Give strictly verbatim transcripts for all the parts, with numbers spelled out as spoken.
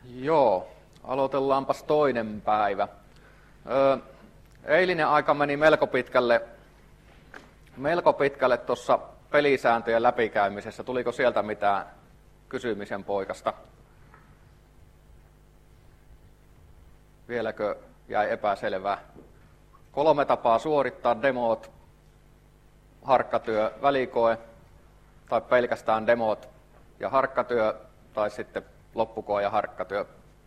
Joo, aloitellaanpas toinen päivä. Öö, eilinen aika meni melko pitkälle, melko pitkälle tuossa pelisääntöjen läpikäymisessä. Tuliko sieltä mitään kysymisen poikasta? Vieläkö jäi epäselvää? Kolme tapaa suorittaa demot, harkkatyö, välikoe, tai pelkästään demot ja harkkatyö, tai sitten loppukoe ja harkkatyö.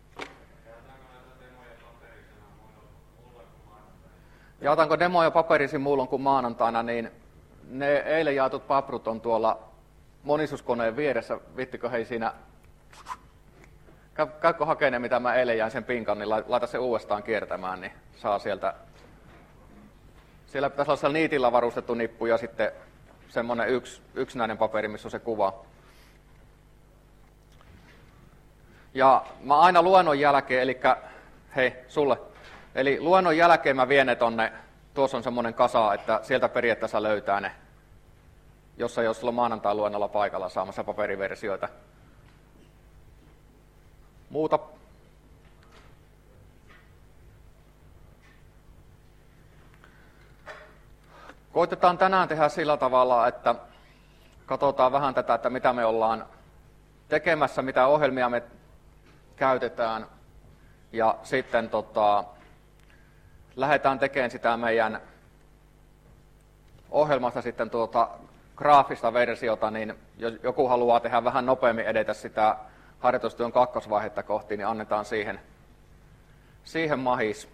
Jaotanko demoja paperisin muulloin kuin maanantaina, niin ne eilen jaetut paprut on tuolla monisuskoneen vieressä. Vittikö hei siinä, käykö hakemaan mitä mä eilen jäin sen pinkan, niin laita se uudestaan kiertämään, niin saa sieltä. Siellä pitäisi olla siellä niitillä varustettu nippu ja sitten semmoinen yksi, yksinäinen paperi, missä on se kuva. Ja mä aina luennon jälkeen, eli hei sulle, eli luennon jälkeen mä vien ne tonne, tuossa on semmoinen kasa, että sieltä periaatteessa löytää ne, jos ei ole silloin maanantai luennolla paikalla saamassa paperiversioita. Muuta. Koitetaan tänään tehdä sillä tavalla, että katsotaan vähän tätä, että mitä me ollaan tekemässä, mitä ohjelmia me käytetään, ja sitten tota, lähdetään tekemään sitä meidän ohjelmasta sitten tuota graafista versiota, niin jos joku haluaa tehdä vähän nopeammin edetä sitä harjoitustyön kakkosvaihetta kohti, niin annetaan siihen, siihen mahis.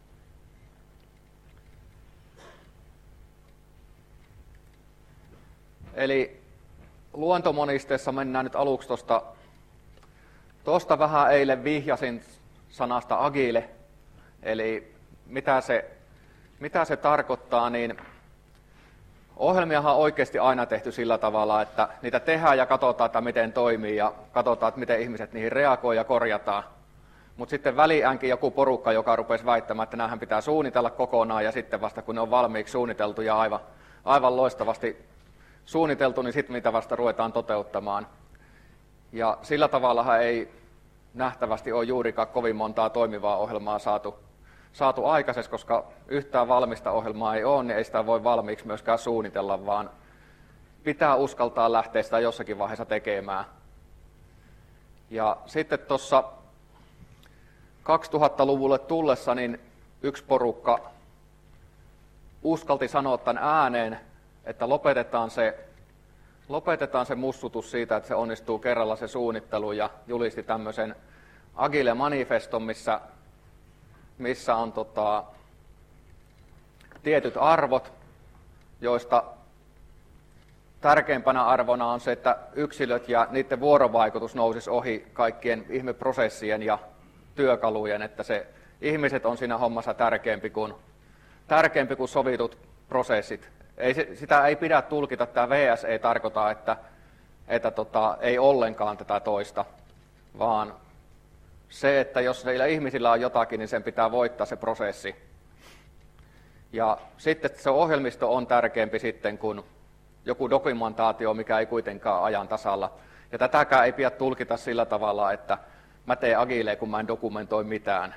Eli luentomonisteessa mennään nyt aluksi tuosta, tuosta vähän eilen vihjasin sanasta agile, eli mitä se, mitä se tarkoittaa, niin ohjelmiahan on oikeasti aina tehty sillä tavalla, että niitä tehdään ja katsotaan, että miten toimii ja katsotaan, että miten ihmiset niihin reagoi ja korjataan. Mutta sitten väliäänkin joku porukka, joka rupesi väittämään, että näähän pitää suunnitella kokonaan ja sitten vasta kun ne on valmiiksi suunniteltu ja aivan, aivan loistavasti suunniteltu, niin sitten mitä vasta ruvetaan toteuttamaan. Ja sillä tavallahan ei nähtävästi ole juurikaan kovin montaa toimivaa ohjelmaa saatu, saatu aikaiseksi, koska yhtään valmista ohjelmaa ei ole, niin ei sitä voi valmiiksi myöskään suunnitella, vaan pitää uskaltaa lähteä sitä jossakin vaiheessa tekemään. Ja sitten tuossa kaksituhattaluvulle tullessa niin yksi porukka uskalti sanoa tämän ääneen, että lopetetaan se, lopetetaan se mussutus siitä, että se onnistuu kerralla se suunnittelu, ja julisti tämmöisen Agile-manifeston, missä, missä on tota, tietyt arvot, joista tärkeimpänä arvona on se, että yksilöt ja niiden vuorovaikutus nousisi ohi kaikkien ihmeprosessien ja työkalujen, että se ihmiset on siinä hommassa tärkeämpi kuin, tärkeämpi kuin sovitut prosessit. Ei, sitä ei pidä tulkita, tämä V S ei tarkoita, että, että tota, ei ollenkaan tätä toista, vaan se, että jos niillä ihmisillä on jotakin, niin sen pitää voittaa se prosessi. Ja sitten se ohjelmisto on tärkeämpi sitten kuin joku dokumentaatio, mikä ei kuitenkaan ajan tasalla. Ja tätäkään ei pidä tulkita sillä tavalla, että mä teen agileen, kun mä en dokumentoi mitään,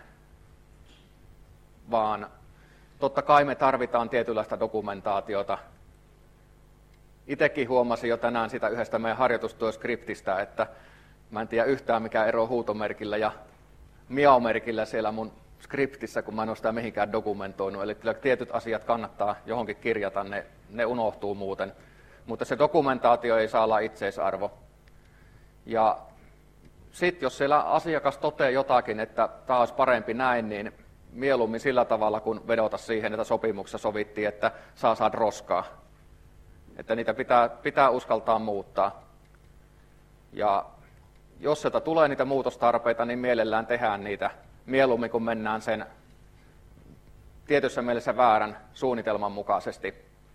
vaan totta kai me tarvitaan tietynlaista dokumentaatiota. Itsekin huomasin jo tänään sitä yhdestä meidän harjoitustyöskriptistä, että mä en tiedä yhtään mikä ero huutomerkillä ja miaumerkillä siellä mun skriptissä, kun mä en ole sitä mihinkään dokumentoinut. Eli tietyt asiat kannattaa johonkin kirjata, ne, ne unohtuu muuten. Mutta se dokumentaatio ei saa olla itseisarvo. Ja sitten jos siellä asiakas toteaa jotakin, että tämä olisi parempi näin, niin mieluummin sillä tavalla, kun vedota siihen, että sopimuksessa sovittiin, että saa saada roskaa. Että niitä pitää, pitää uskaltaa muuttaa. Ja jos sieltä tulee niitä muutostarpeita, niin mielellään tehdään niitä mieluummin, kun mennään sen tietyssä mielessä väärän suunnitelman mukaisesti.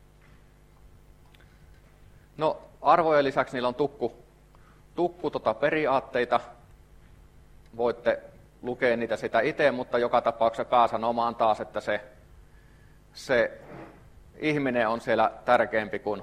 No, arvojen lisäksi niillä on tukku, tukku tota periaatteita. Voitte lukee niitä sitä itse, mutta joka tapauksessa pääsanoma on taas, että se, se ihminen on siellä tärkeämpi kuin,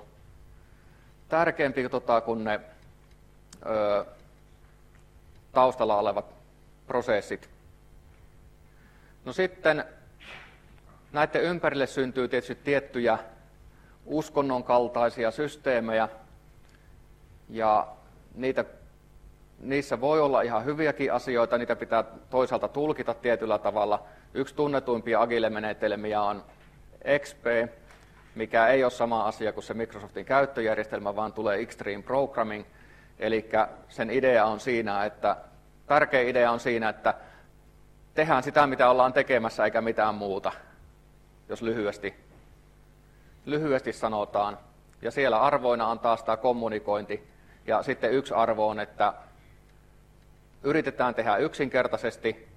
tärkeämpi, tota, kuin ne ö, taustalla olevat prosessit. No sitten näiden ympärille syntyy tietysti tiettyjä uskonnon kaltaisia systeemejä, ja niitä, niissä voi olla ihan hyviäkin asioita, niitä pitää toisaalta tulkita tietyllä tavalla. Yksi tunnetuimpia agile-menetelmiä on X P, mikä ei ole sama asia kuin se Microsoftin käyttöjärjestelmä, vaan tulee Extreme Programming. Eli sen idea on siinä, että, tärkeä idea on siinä, että tehdään sitä, mitä ollaan tekemässä, eikä mitään muuta, jos lyhyesti, lyhyesti sanotaan. Ja siellä arvoina on taas tämä kommunikointi. Ja sitten yksi arvo on, että yritetään tehdä yksinkertaisesti,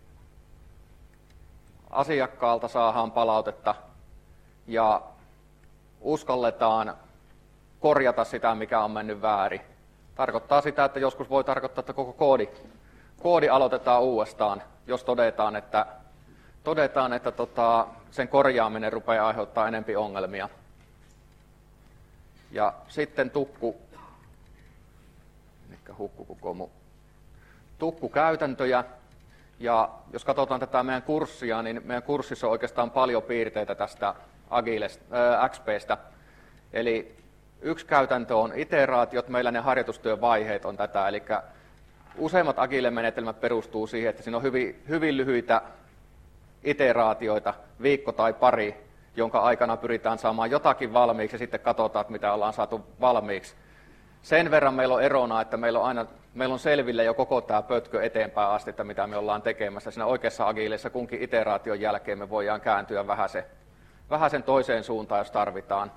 asiakkaalta saadaan palautetta ja uskalletaan korjata sitä, mikä on mennyt väärin. Tarkoittaa sitä, että joskus voi tarkoittaa, että koko koodi, koodi aloitetaan uudestaan, jos todetaan, että, todetaan, että tota, sen korjaaminen rupeaa aiheuttaa enempi ongelmia. Ja sitten tukku, mikä hukku koko mu, tukkukäytäntöjä. Ja jos katsotaan tätä meidän kurssia, niin meidän kurssissa on oikeastaan paljon piirteitä tästä Agilesta, äh, X P:stä. Eli yksi käytäntö on iteraatiot, meillä ne harjoitustyön vaiheet on tätä, eli useimmat Agile-menetelmät perustuu siihen, että siinä on hyvin, hyvin lyhyitä iteraatioita, viikko tai pari, jonka aikana pyritään saamaan jotakin valmiiksi ja sitten katsotaan, että mitä ollaan saatu valmiiksi. Sen verran meillä on erona, että meillä on aina meillä on selville jo koko tämä pötkö eteenpäin asti, että mitä me ollaan tekemässä. Siinä oikeassa Agileissa kunkin iteraation jälkeen me voidaan kääntyä vähän, se, vähän sen toiseen suuntaan, jos tarvitaan.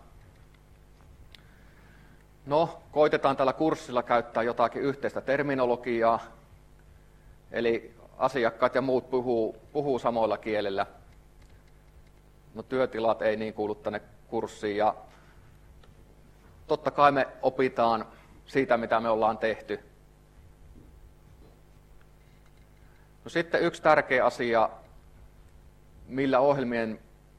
No, koitetaan tällä kurssilla käyttää jotakin yhteistä terminologiaa, eli asiakkaat ja muut puhuu, puhuu samoilla kielillä. No, työtilat ei niin kuulu tänne kurssiin, ja totta kai me opitaan siitä, mitä me ollaan tehty. No, sitten yksi tärkeä asia, millä ohjelmien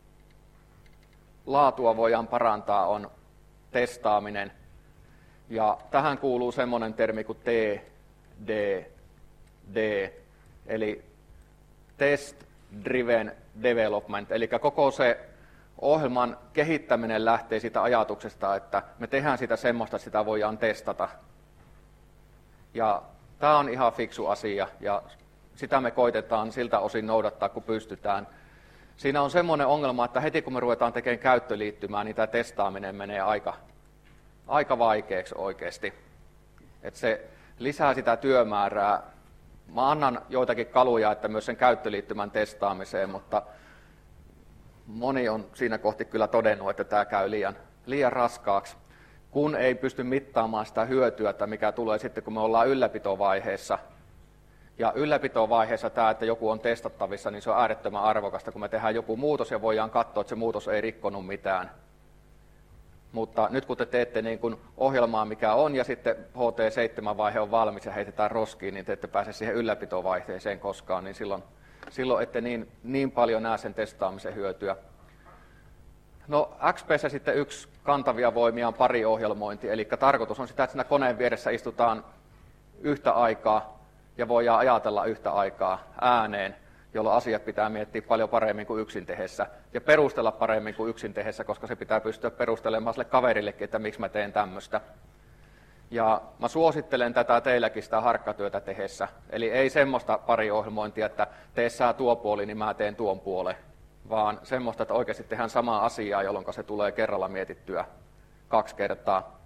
laatua voidaan parantaa, on testaaminen. Ja tähän kuuluu semmoinen termi kuin T D D, eli Test Driven Development, eli koko se ohjelman kehittäminen lähtee siitä ajatuksesta, että me tehdään sitä semmoista, että sitä voidaan testata. Ja tämä on ihan fiksu asia, ja sitä me koitetaan siltä osin noudattaa, kun pystytään. Siinä on semmoinen ongelma, että heti kun me ruvetaan tekemään käyttöliittymää, niin tämä testaaminen menee aika, aika vaikeaksi oikeasti. Että se lisää sitä työmäärää. Mä annan joitakin kaluja, että myös sen käyttöliittymän testaamiseen, mutta moni on siinä kohti kyllä todennut, että tämä käy liian, liian raskaaksi, kun ei pysty mittaamaan sitä hyötyä, mikä tulee sitten, kun me ollaan ylläpitovaiheessa. Ja ylläpitovaiheessa tämä, että joku on testattavissa, niin se on äärettömän arvokasta, kun me tehdään joku muutos ja voidaan katsoa, että se muutos ei rikkonut mitään. Mutta nyt kun te teette niin kuin ohjelmaa, mikä on, ja sitten H T seitsemän vaihe on valmis ja heitetään roskiin, niin te ette pääse siihen ylläpitovaiheeseen koskaan, niin silloin, silloin ette niin, niin paljon näe sen testaamisen hyötyä. No, X P:ssä sitten yksi kantavia voimia on pariohjelmointi, eli tarkoitus on sitä, että siinä koneen vieressä istutaan yhtä aikaa ja voidaan ajatella yhtä aikaa ääneen, jolloin asiat pitää miettiä paljon paremmin kuin yksin tehdessä ja perustella paremmin kuin yksin tehdessä, koska se pitää pystyä perustelemaan sille kaverillekin, että miksi mä teen tämmöistä. Ja mä suosittelen tätä teilläkin sitä harkkatyötä tehdessä. Eli ei semmoista pariohjelmointia, että tee sä tuo puoli, niin mä teen tuon puolen, vaan semmoista, että oikeasti tehdään samaa asiaa, jolloin se tulee kerralla mietittyä kaksi kertaa.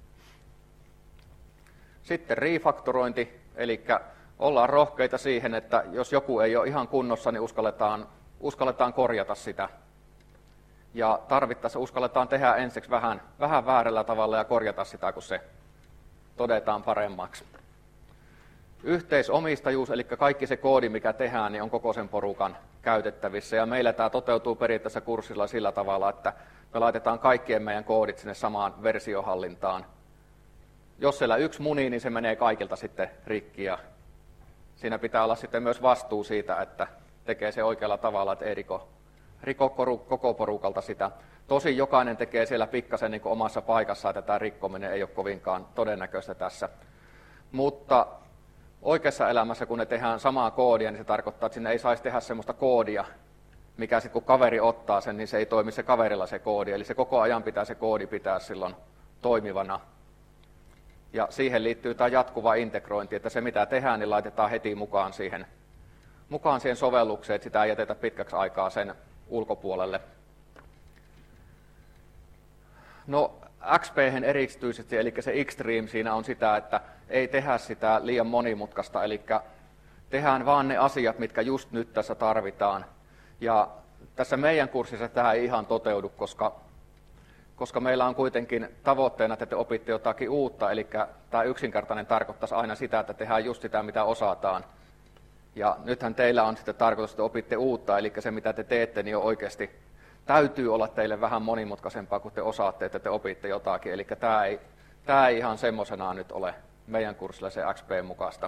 Sitten refaktorointi, eli ollaan rohkeita siihen, että jos joku ei ole ihan kunnossa, niin uskalletaan, uskalletaan korjata sitä. Ja tarvittaessa uskalletaan tehdä ensiksi vähän, vähän väärällä tavalla ja korjata sitä, kun se todetaan paremmaksi. Yhteisomistajuus, eli kaikki se koodi, mikä tehdään, niin on koko sen porukan käytettävissä. Ja meillä tämä toteutuu periaatteessa kurssilla sillä tavalla, että me laitetaan kaikkien meidän koodit sinne samaan versiohallintaan. Jos siellä yksi munii, niin se menee kaikilta sitten rikki. Ja siinä pitää olla sitten myös vastuu siitä, että tekee se oikealla tavalla, että ei riko, riko koko porukalta sitä. Tosin jokainen tekee siellä pikkasen niin kuin omassa paikassaan, että tämä rikkominen ei ole kovinkaan todennäköistä tässä. Mutta oikeassa elämässä, kun ne tehdään samaa koodia, niin se tarkoittaa, että sinne ei saisi tehdä sellaista koodia, mikä sitten kun kaveri ottaa sen, niin se ei toimi se kaverilla se koodi. Eli se koko ajan pitää se koodi pitää silloin toimivana. Ja siihen liittyy tämä jatkuva integrointi, että se mitä tehdään, niin laitetaan heti mukaan siihen, mukaan siihen sovellukseen, että sitä ei jätetä pitkäksi aikaa sen ulkopuolelle. No X P:hen erityisesti, eli se Xtreme siinä on sitä, että ei tehdä sitä liian monimutkaista, eli tehdään vaan ne asiat, mitkä just nyt tässä tarvitaan. Ja tässä meidän kurssissa tämä ei ihan toteudu, koska, koska meillä on kuitenkin tavoitteena, että te opitte jotakin uutta, eli tämä yksinkertainen tarkoittaisi aina sitä, että tehdään just sitä, mitä osataan. Ja nythän teillä on sitten tarkoitus, että opitte uutta, eli se mitä te teette, niin on oikeasti täytyy olla teille vähän monimutkaisempaa, kun te osaatte, että te opitte jotakin. Eli tämä ei, tämä ei ihan semmoisenaan nyt ole meidän kurssilla se X P mukaista.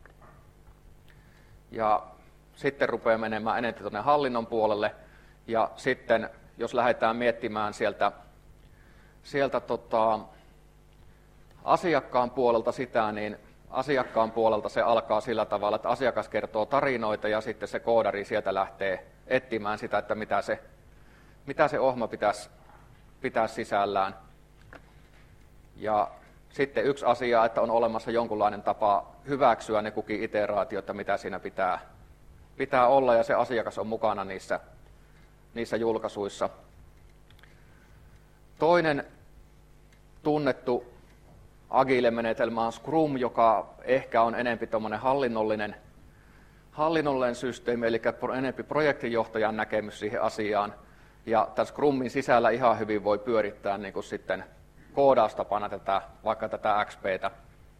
Ja sitten rupeaa menemään enemmän tuonne hallinnon puolelle. Ja sitten, jos lähdetään miettimään sieltä, sieltä tota, asiakkaan puolelta sitä, niin asiakkaan puolelta se alkaa sillä tavalla, että asiakas kertoo tarinoita ja sitten se koodari sieltä lähtee etsimään sitä, että mitä se, mitä se ohjelma pitäisi pitää sisällään. Ja sitten yksi asia, että on olemassa jonkunlainen tapa hyväksyä ne kukin iteraatiot, mitä siinä pitää, pitää olla, ja se asiakas on mukana niissä, niissä julkaisuissa. Toinen tunnettu Agile-menetelmä on Scrum, joka ehkä on enempi tuommoinen hallinnollinen, hallinnollinen systeemi, eli enempi projektinjohtajan näkemys siihen asiaan. Ja tämän Scrumin sisällä ihan hyvin voi pyörittää niin kuin sitten koodaustapana tätä, vaikka tätä X P:tä.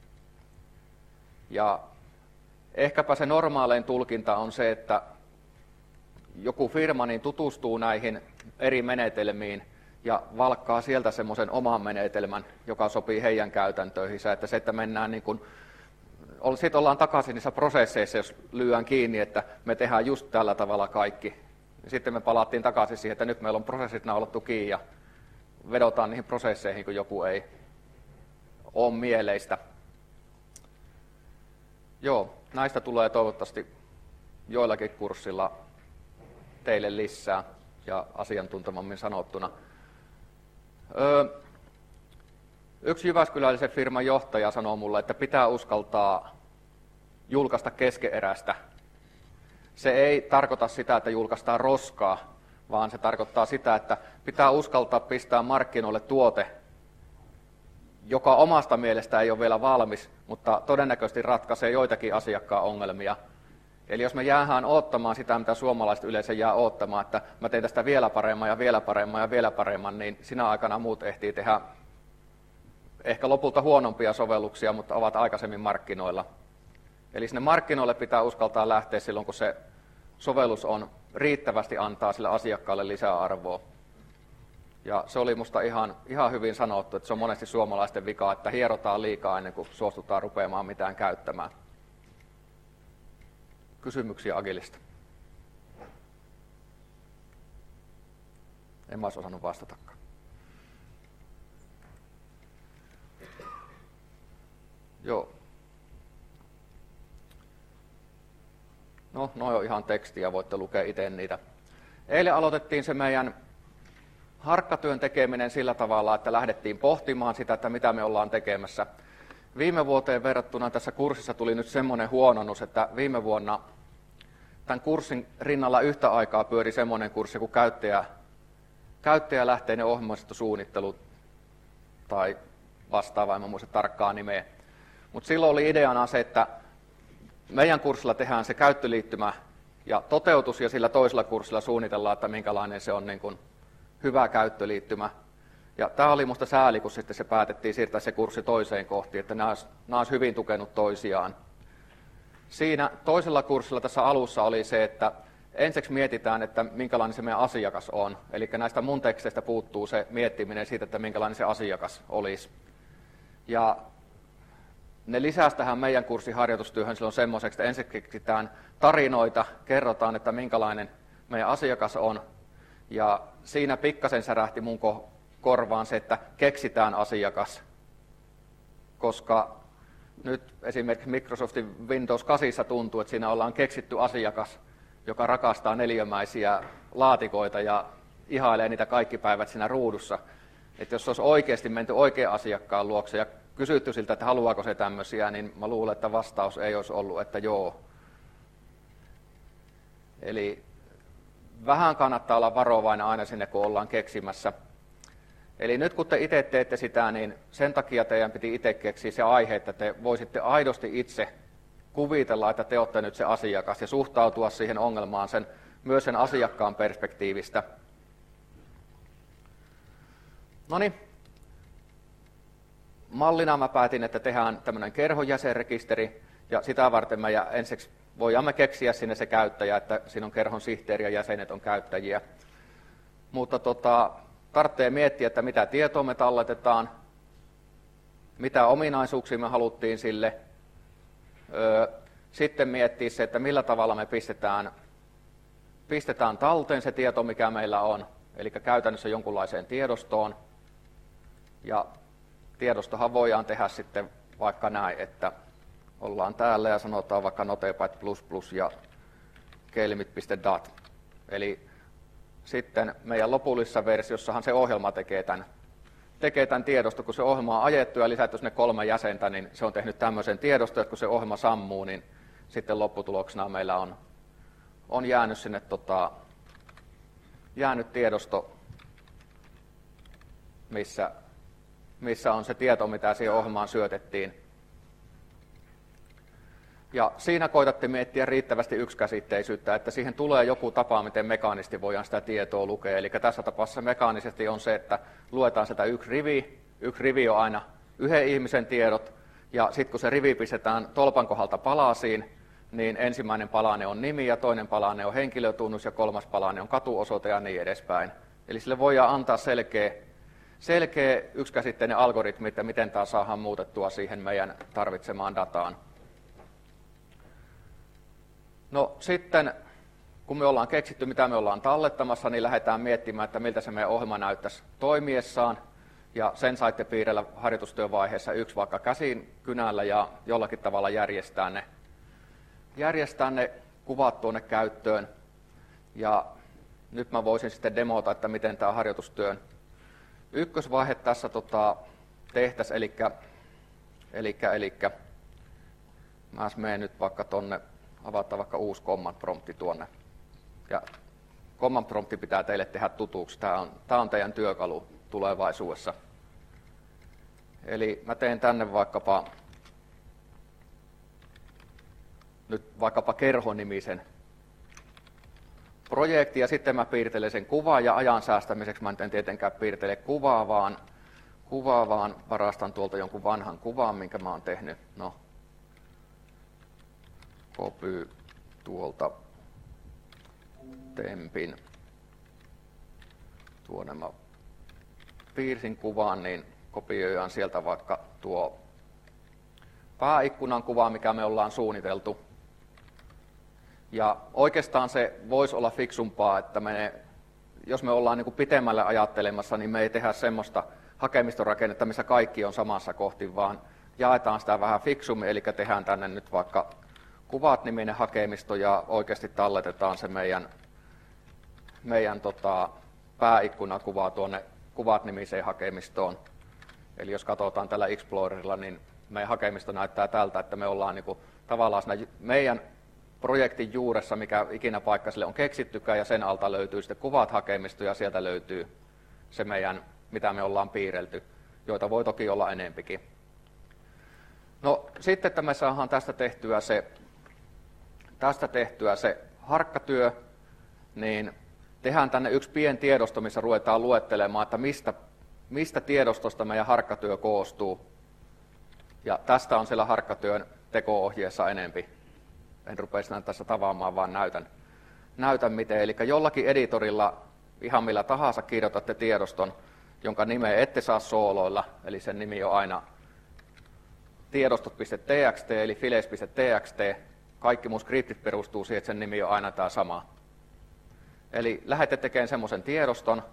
Ja ehkäpä se normaalein tulkinta on se, että joku firma niin tutustuu näihin eri menetelmiin ja valkkaa sieltä semmoisen oman menetelmän, joka sopii heidän käytäntöihinsä. Että se, että mennään niin kuin, sitten ollaan takaisin niissä prosesseissa, jos lyödään kiinni, että me tehdään just tällä tavalla kaikki. Sitten me palattiin takaisin siihen, että nyt meillä on prosessit naulattu kiinni ja vedotaan niihin prosesseihin, kun joku ei ole mieleistä. Joo, näistä tulee toivottavasti joillakin kurssilla teille lisää ja asiantuntevammin sanottuna. Öö, yksi jyväskyläläisen firman johtaja sanoo mulle, että pitää uskaltaa julkaista keskeeräistä. Se ei tarkoita sitä, että julkaistaan roskaa, vaan se tarkoittaa sitä, että pitää uskaltaa pistää markkinoille tuote, joka omasta mielestä ei ole vielä valmis, mutta todennäköisesti ratkaisee joitakin asiakkaan ongelmia. Eli jos me jäähän odottamaan sitä, mitä suomalaiset yleensä jää odottamaan, että mä teen tästä vielä paremman ja vielä paremman ja vielä paremman, niin sinä aikana muut ehtii tehdä ehkä lopulta huonompia sovelluksia, mutta ovat aikaisemmin markkinoilla. Eli sinne markkinoille pitää uskaltaa lähteä silloin, kun se sovellus on riittävästi antaa sille asiakkaalle lisäarvoa. Ja se oli musta ihan, ihan hyvin sanottu, että se on monesti suomalaisten vika, että hierotaan liikaa ennen kuin suostutaan rupeamaan mitään käyttämään. Kysymyksiä Agilista? En mä olisi osannut vastatakaan. Joo. No, noi on ihan tekstiä, voitte lukea itse niitä. Eilen aloitettiin se meidän harkkatyön tekeminen sillä tavalla, että lähdettiin pohtimaan sitä, että mitä me ollaan tekemässä. Viime vuoteen verrattuna tässä kurssissa tuli nyt semmoinen huononnus, että viime vuonna tämän kurssin rinnalla yhtä aikaa pyöri semmoinen kurssi kuin käyttäjä, käyttäjälähteinen ohjelmistosuunnittelu tai vastaava, en muista tarkkaa nimeä. Mutta silloin oli ideana se, että meidän kurssilla tehdään se käyttöliittymä ja toteutus, ja sillä toisella kurssilla suunnitellaan, että minkälainen se on niin kuin hyvä käyttöliittymä. Ja tämä oli minusta sääli, kun sitten se päätettiin siirtää se kurssi toiseen kohtiin, että nämä olisi, nämä olisi hyvin tukenut toisiaan. Siinä toisella kurssilla tässä alussa oli se, että ensiksi mietitään, että minkälainen se meidän asiakas on. Eli näistä mun teksteistä puuttuu se miettiminen siitä, että minkälainen se asiakas olisi. Ja ne lisäsi tähän meidän kurssin harjoitustyöhön silloin semmoiseksi, että ensin keksitään tarinoita, kerrotaan, että minkälainen meidän asiakas on. Ja siinä pikkasen särähti mun korvaan se, että keksitään asiakas, koska nyt esimerkiksi Microsoftin Windows kahdeksan tuntuu, että siinä ollaan keksitty asiakas, joka rakastaa neliömäisiä laatikoita ja ihailee niitä kaikki päivät siinä ruudussa. Että jos olisi oikeasti menty oikean asiakkaan luokse ja kysytty siltä, että haluaako se tämmöisiä, niin mä luulen, että vastaus ei olisi ollut, että joo. Eli vähän kannattaa olla varovainen aina sinne, kun ollaan keksimässä. Eli nyt kun te itse teette sitä, niin sen takia teidän piti itse keksiä se aihe, että te voisitte aidosti itse kuvitella, että te olette nyt se asiakas ja suhtautua siihen ongelmaan sen, myös sen asiakkaan perspektiivistä. Noniin. Mallina mä päätin, että tehdään tämmöinen kerhojäsenrekisteri, ja sitä varten me ensiksi voimme keksiä sinne se käyttäjä, että siinä on kerhon sihteeri ja jäsenet on käyttäjiä. Mutta tota, tarvitsee miettiä, että mitä tietoa me talletetaan, mitä ominaisuuksia me haluttiin sille. Sitten miettiä se, että millä tavalla me pistetään, pistetään talteen se tieto, mikä meillä on, eli käytännössä jonkunlaiseen tiedostoon. Ja tiedostohan voidaan tehdä sitten vaikka näin, että ollaan täällä ja sanotaan vaikka notebyte plus plus ja kelmit.dat. Eli sitten meidän lopullisessa versiossahan se ohjelma tekee tämän, tekee tämän tiedoston, kun se ohjelma on ajettu ja lisätty sinne kolme jäsentä, niin se on tehnyt tämmöisen tiedoston, että kun se ohjelma sammuu, niin sitten lopputuloksena meillä on, on jäänyt sinne tota, jäänyt tiedosto, missä, missä on se tieto, mitä siihen ohjelmaan syötettiin. Ja siinä koitatte miettiä riittävästi yksikäsitteisyyttä, että siihen tulee joku tapa, miten mekaanisesti voidaan sitä tietoa lukea. Eli tässä tapauksessa mekaanisesti on se, että luetaan sitä yksi rivi. Yksi rivi on aina yhden ihmisen tiedot, ja sitten kun se rivi pistetään tolpan kohdalta palasiin, niin ensimmäinen palane on nimi, ja toinen palane on henkilötunnus, ja kolmas palane on katuosoite ja niin edespäin. Eli sille voidaan antaa selkeä, selkeä yksikäsitteinen algoritmi, että miten tämä saadaan muutettua siihen meidän tarvitsemaan dataan. No sitten, kun me ollaan keksitty, mitä me ollaan tallettamassa, niin lähdetään miettimään, että miltä se meidän ohjelma näyttäisi toimiessaan. Ja sen saitte piirrellä harjoitustyövaiheessa yksi vaikka käsin kynällä ja jollakin tavalla järjestää ne, järjestää ne kuvat tuonne käyttöön. Ja nyt mä voisin sitten demota, että miten tämä harjoitustyön ykkösvaihe tässä tota, tehtäisiin. Elikkä, elikkä, elikkä mä menen nyt vaikka tonne. Avataan vaikka uusi command prompti tuonne. Ja command prompti pitää teille tehdä tutuksi. Tämä on, tämä on teidän työkalu tulevaisuudessa. Eli mä teen tänne vaikkapa, nyt vaikkapa kerhonimisen projekti, ja sitten mä piirtelen sen kuvaa, ja ajan säästämiseksi mä en tietenkään piirtele kuvaa, vaan, kuvaa, vaan varastan tuolta jonkun vanhan kuvan, minkä mä oon tehnyt. No, copy tuolta tempin. Tuonne mä piirsin kuvan, niin kopioidaan sieltä vaikka tuo pääikkunan kuva, mikä me ollaan suunniteltu. Ja oikeastaan se voisi olla fiksumpaa, että me, jos me ollaan niin kuin pitemmälle ajattelemassa, niin me ei tehdä semmoista hakemistonrakennetta, missä kaikki on samassa kohti, vaan jaetaan sitä vähän fiksummin, eli tehdään tänne nyt vaikka kuvat-niminen hakemisto ja oikeasti talletetaan se meidän, meidän tota, pääikkunakuva tuonne kuvat-nimiseen hakemistoon. Eli jos katsotaan tällä Explorerilla, niin meidän hakemisto näyttää tältä, että me ollaan niin kuin, tavallaan siinä meidän projektin juuressa, mikä ikinä paikka sille on keksittykään, ja sen alta löytyy sitten kuvat-hakemisto, ja sieltä löytyy se meidän, mitä me ollaan piirrelty, joita voi toki olla enempikin. No sitten, että me saadaan tästä tehtyä se tästä tehtyä se harkkatyö, niin tehdään tänne yksi pieni tiedosto, missä ruvetaan luettelemaan, että mistä, mistä tiedostosta meidän harkkatyö koostuu. Ja tästä on siellä harkkatyön teko-ohjeessa enempi. En rupea sitä tässä tavaamaan, vaan näytän, näytän miten. Eli jollakin editorilla, ihan millä tahansa kirjoitatte tiedoston, jonka nimeä ette saa sooloilla, eli sen nimi on aina tiedostot.txt, eli files.txt. Kaikki mun skriptit perustuu siihen, että sen nimi on aina tämä sama. Eli lähdette tekemään semmoisen tiedoston,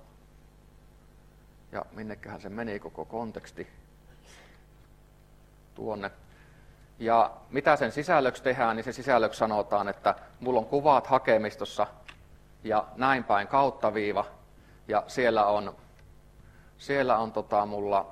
ja minnekähän se meni koko konteksti tuonne. Ja mitä sen sisällöksi tehdään, niin sen sisällöksi sanotaan, että mulla on kuvat hakemistossa ja näin päin kauttaviiva. Ja siellä on, siellä on tota mulla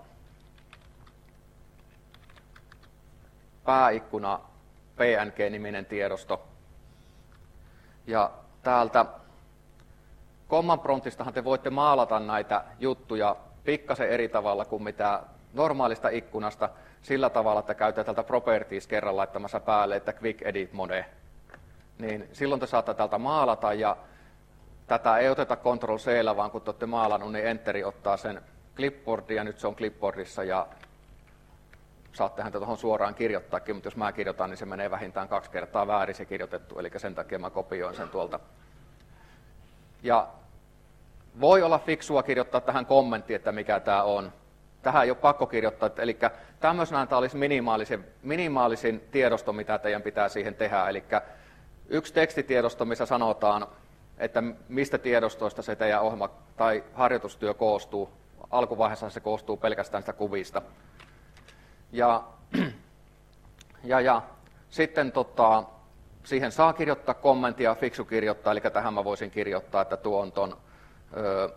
pääikkuna P N G-niminen tiedosto. Ja täältä command promptistahan te voitte maalata näitä juttuja pikkasen eri tavalla kuin mitä normaalista ikkunasta, sillä tavalla, että käytetään tältä properties kerran laittamassa päälle, että quick edit mode. Niin silloin te saatte täältä maalata ja tätä ei oteta control C:llä, vaan kun te olette maalannut, niin enteri ottaa sen clipboardin ja nyt se on clipboardissa ja saattehan te tuohon suoraan kirjoittaakin, mutta jos mä kirjoitan, niin se menee vähintään kaksi kertaa väärin se kirjoitettu, eli sen takia mä kopioin sen tuolta. Ja voi olla fiksua kirjoittaa tähän kommentti, että mikä tämä on. Tähän ei ole pakko kirjoittaa, eli tämmöisenä tämä olisi minimaalisin, minimaalisin tiedosto, mitä teidän pitää siihen tehdä. Eli yksi tekstitiedosto, missä sanotaan, että mistä tiedostoista se teidän ohjelma tai harjoitustyö koostuu. Alkuvaiheessa se koostuu pelkästään sitä kuvista. Ja, ja, ja sitten tota, siihen saa kirjoittaa kommenttia, fiksu kirjoittaa, eli tähän mä voisin kirjoittaa, että tuo on ton öö,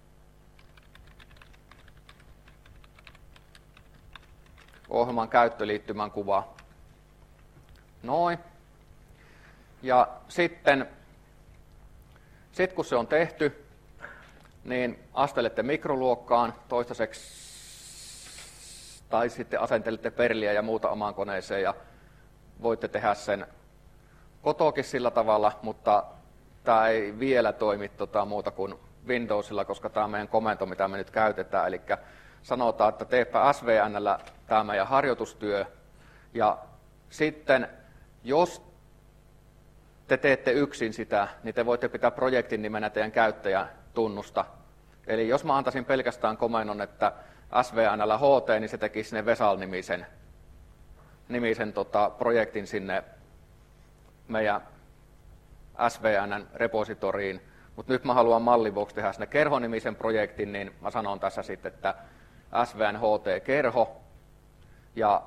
ohjelman käyttöliittymän kuva. Noin. Ja sitten, sit kun se on tehty, niin astelette mikroluokkaan toistaiseksi, tai sitten asentelette perliä ja muuta omaan koneeseen, ja voitte tehdä sen kotoakin sillä tavalla, mutta tämä ei vielä toimi tota muuta kuin Windowsilla, koska tämä on meidän komento, mitä me nyt käytetään. Eli sanotaan, että teepä S V N:llä tämä meidän harjoitustyö, ja sitten jos te teette yksin sitä, niin te voitte pitää projektin nimenä teidän käyttäjän tunnusta. Eli jos mä antaisin pelkästään komennon, että S V N:llä H T, niin se tekisi sinne Vesal-nimisen nimisen, tota, projektin sinne meidän S V N:n repositoriin. Mutta nyt mä haluan mallin vuoksi tehdä sinne kerhonimisen projektin, niin mä sanon tässä sitten, että S V N H T-kerho. Ja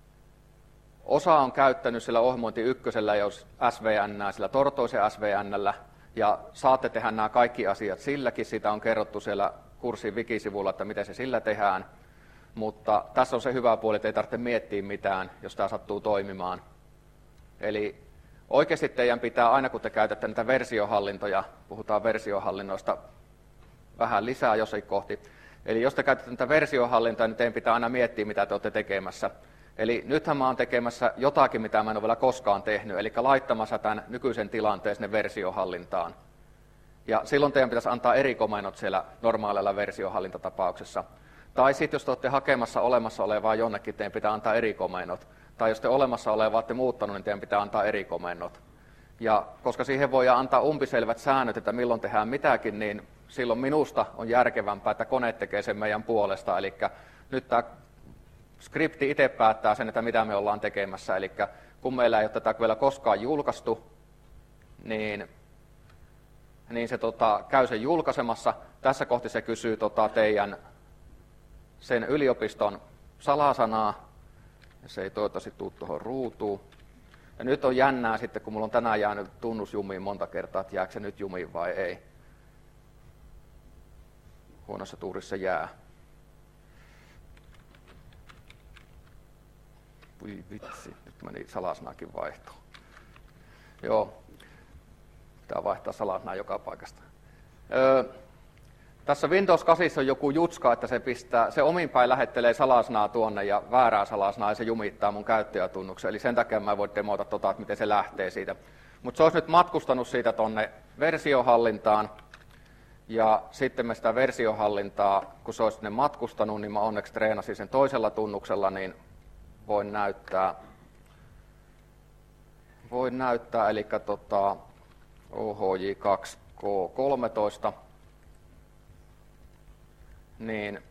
osa on käyttänyt sillä ohjelmointi ykkösellä, jos S V N, sillä tortoisen S V N:llä, ja saatte tehdä nämä kaikki asiat silläkin. Siitä on kerrottu siellä kurssin wikisivulla, että miten se sillä tehdään. Mutta tässä on se hyvä puoli, että ei tarvitse miettiä mitään, jos tämä sattuu toimimaan. Eli oikeasti teidän pitää, aina kun te käytätte näitä versiohallintoja, puhutaan versiohallinnoista vähän lisää jossain kohti. Eli jos te käytätte näitä versiohallintoja, niin teidän pitää aina miettiä, mitä te olette tekemässä. Eli nythän mä oon tekemässä jotakin, mitä mä en ole vielä koskaan tehnyt, eli laittamassa tämän nykyisen tilanteen sinne versiohallintaan. Ja silloin teidän pitäisi antaa eri komennot siellä normaalilla versiohallintatapauksessa. Tai sitten jos te olette hakemassa olemassa olevaa jonnekin, teidän pitää antaa eri komennot. Tai jos te olemassa olevaa olette muuttanut, niin teidän pitää antaa eri komennot. Ja koska siihen voi antaa umpiselvät säännöt, että milloin tehdään mitäkin, niin silloin minusta on järkevämpää, että kone tekee sen meidän puolesta. Eli nyt tämä skripti itse päättää sen, että mitä me ollaan tekemässä. Eli kun meillä ei ole tätä vielä koskaan julkaistu, niin, niin se tota, käy sen julkaisemassa. Tässä kohti se kysyy tota, teidän sen yliopiston salasanaa. Se ei toivottavasti tule tuohon ruutuun. Ja nyt on jännää sitten, kun mulla on tänään jäänyt tunnus jumiin monta kertaa, että jääkö se nyt jumiin vai ei. Huonossa tuurissa jää. Voi vitsi, nyt meni salasanakin vaihtoon. Joo, pitää vaihtaa salasanaa joka paikasta. Öö, Tässä Windows kahdeksan on joku jutska, että se, pistää, se ominpäin lähettelee salasanaa tuonne ja väärää salasanaa ja se jumittaa mun käyttäjätunnuksen. Eli sen takia mä en voi demoita tota, että miten se lähtee siitä. Mutta se olisi nyt matkustanut siitä tuonne versiohallintaan. Ja sitten me sitä versiohallintaa, kun se olisi sinne matkustanut, niin mä onneksi treenasin sen toisella tunnuksella, niin voin näyttää. Voin näyttää, eli tota, O H J kaksi K kolmetoista. Niin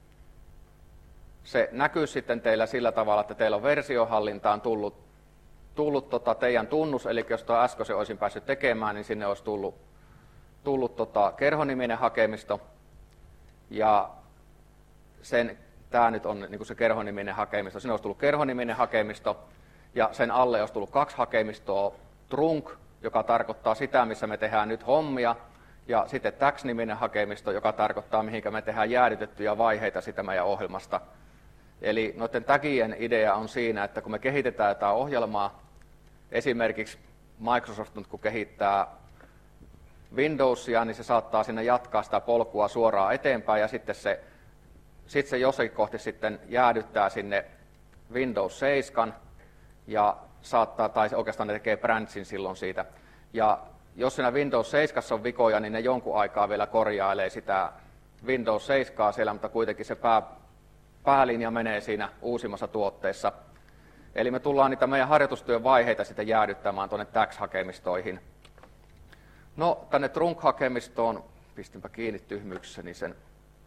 se näkyy sitten teillä sillä tavalla, että teillä on versiohallintaan tullut, tullut tota teidän tunnus, eli jos tuo äsken olisin päässyt tekemään, niin sinne olisi tullut, tullut tota kerhoniminen hakemisto, ja sen, tämä nyt on niin kuin se kerhoniminen hakemisto, sinne olisi tullut kerhoniminen hakemisto, ja sen alle olisi tullut kaksi hakemistoa, trunk, joka tarkoittaa sitä, missä me tehdään nyt hommia, ja sitten tags-niminen hakemisto, joka tarkoittaa, mihinkä me tehdään jäädytettyjä vaiheita sitä meidän ohjelmasta. Eli noiden tagien idea on siinä, että kun me kehitetään jotain ohjelmaa, esimerkiksi Microsoft nyt kun kehittää Windowsia, niin se saattaa sinne jatkaa sitä polkua suoraan eteenpäin, ja sitten se, sitten se jossakin kohti sitten jäädyttää sinne Windows seitsemän, ja saattaa, tai oikeastaan ne tekee branchin silloin siitä. Ja jos siinä Windows seitsemän on vikoja, niin ne jonkun aikaa vielä korjailee sitä Windows seitsemän siellä, mutta kuitenkin se pää, päälinja menee siinä uusimmassa tuotteessa. Eli me tullaan niitä meidän harjoitustyön vaiheita sitten jäädyttämään tuonne tags-hakemistoihin. No, tänne trunk-hakemistoon, pistinpä kiinni tyhmykseni sen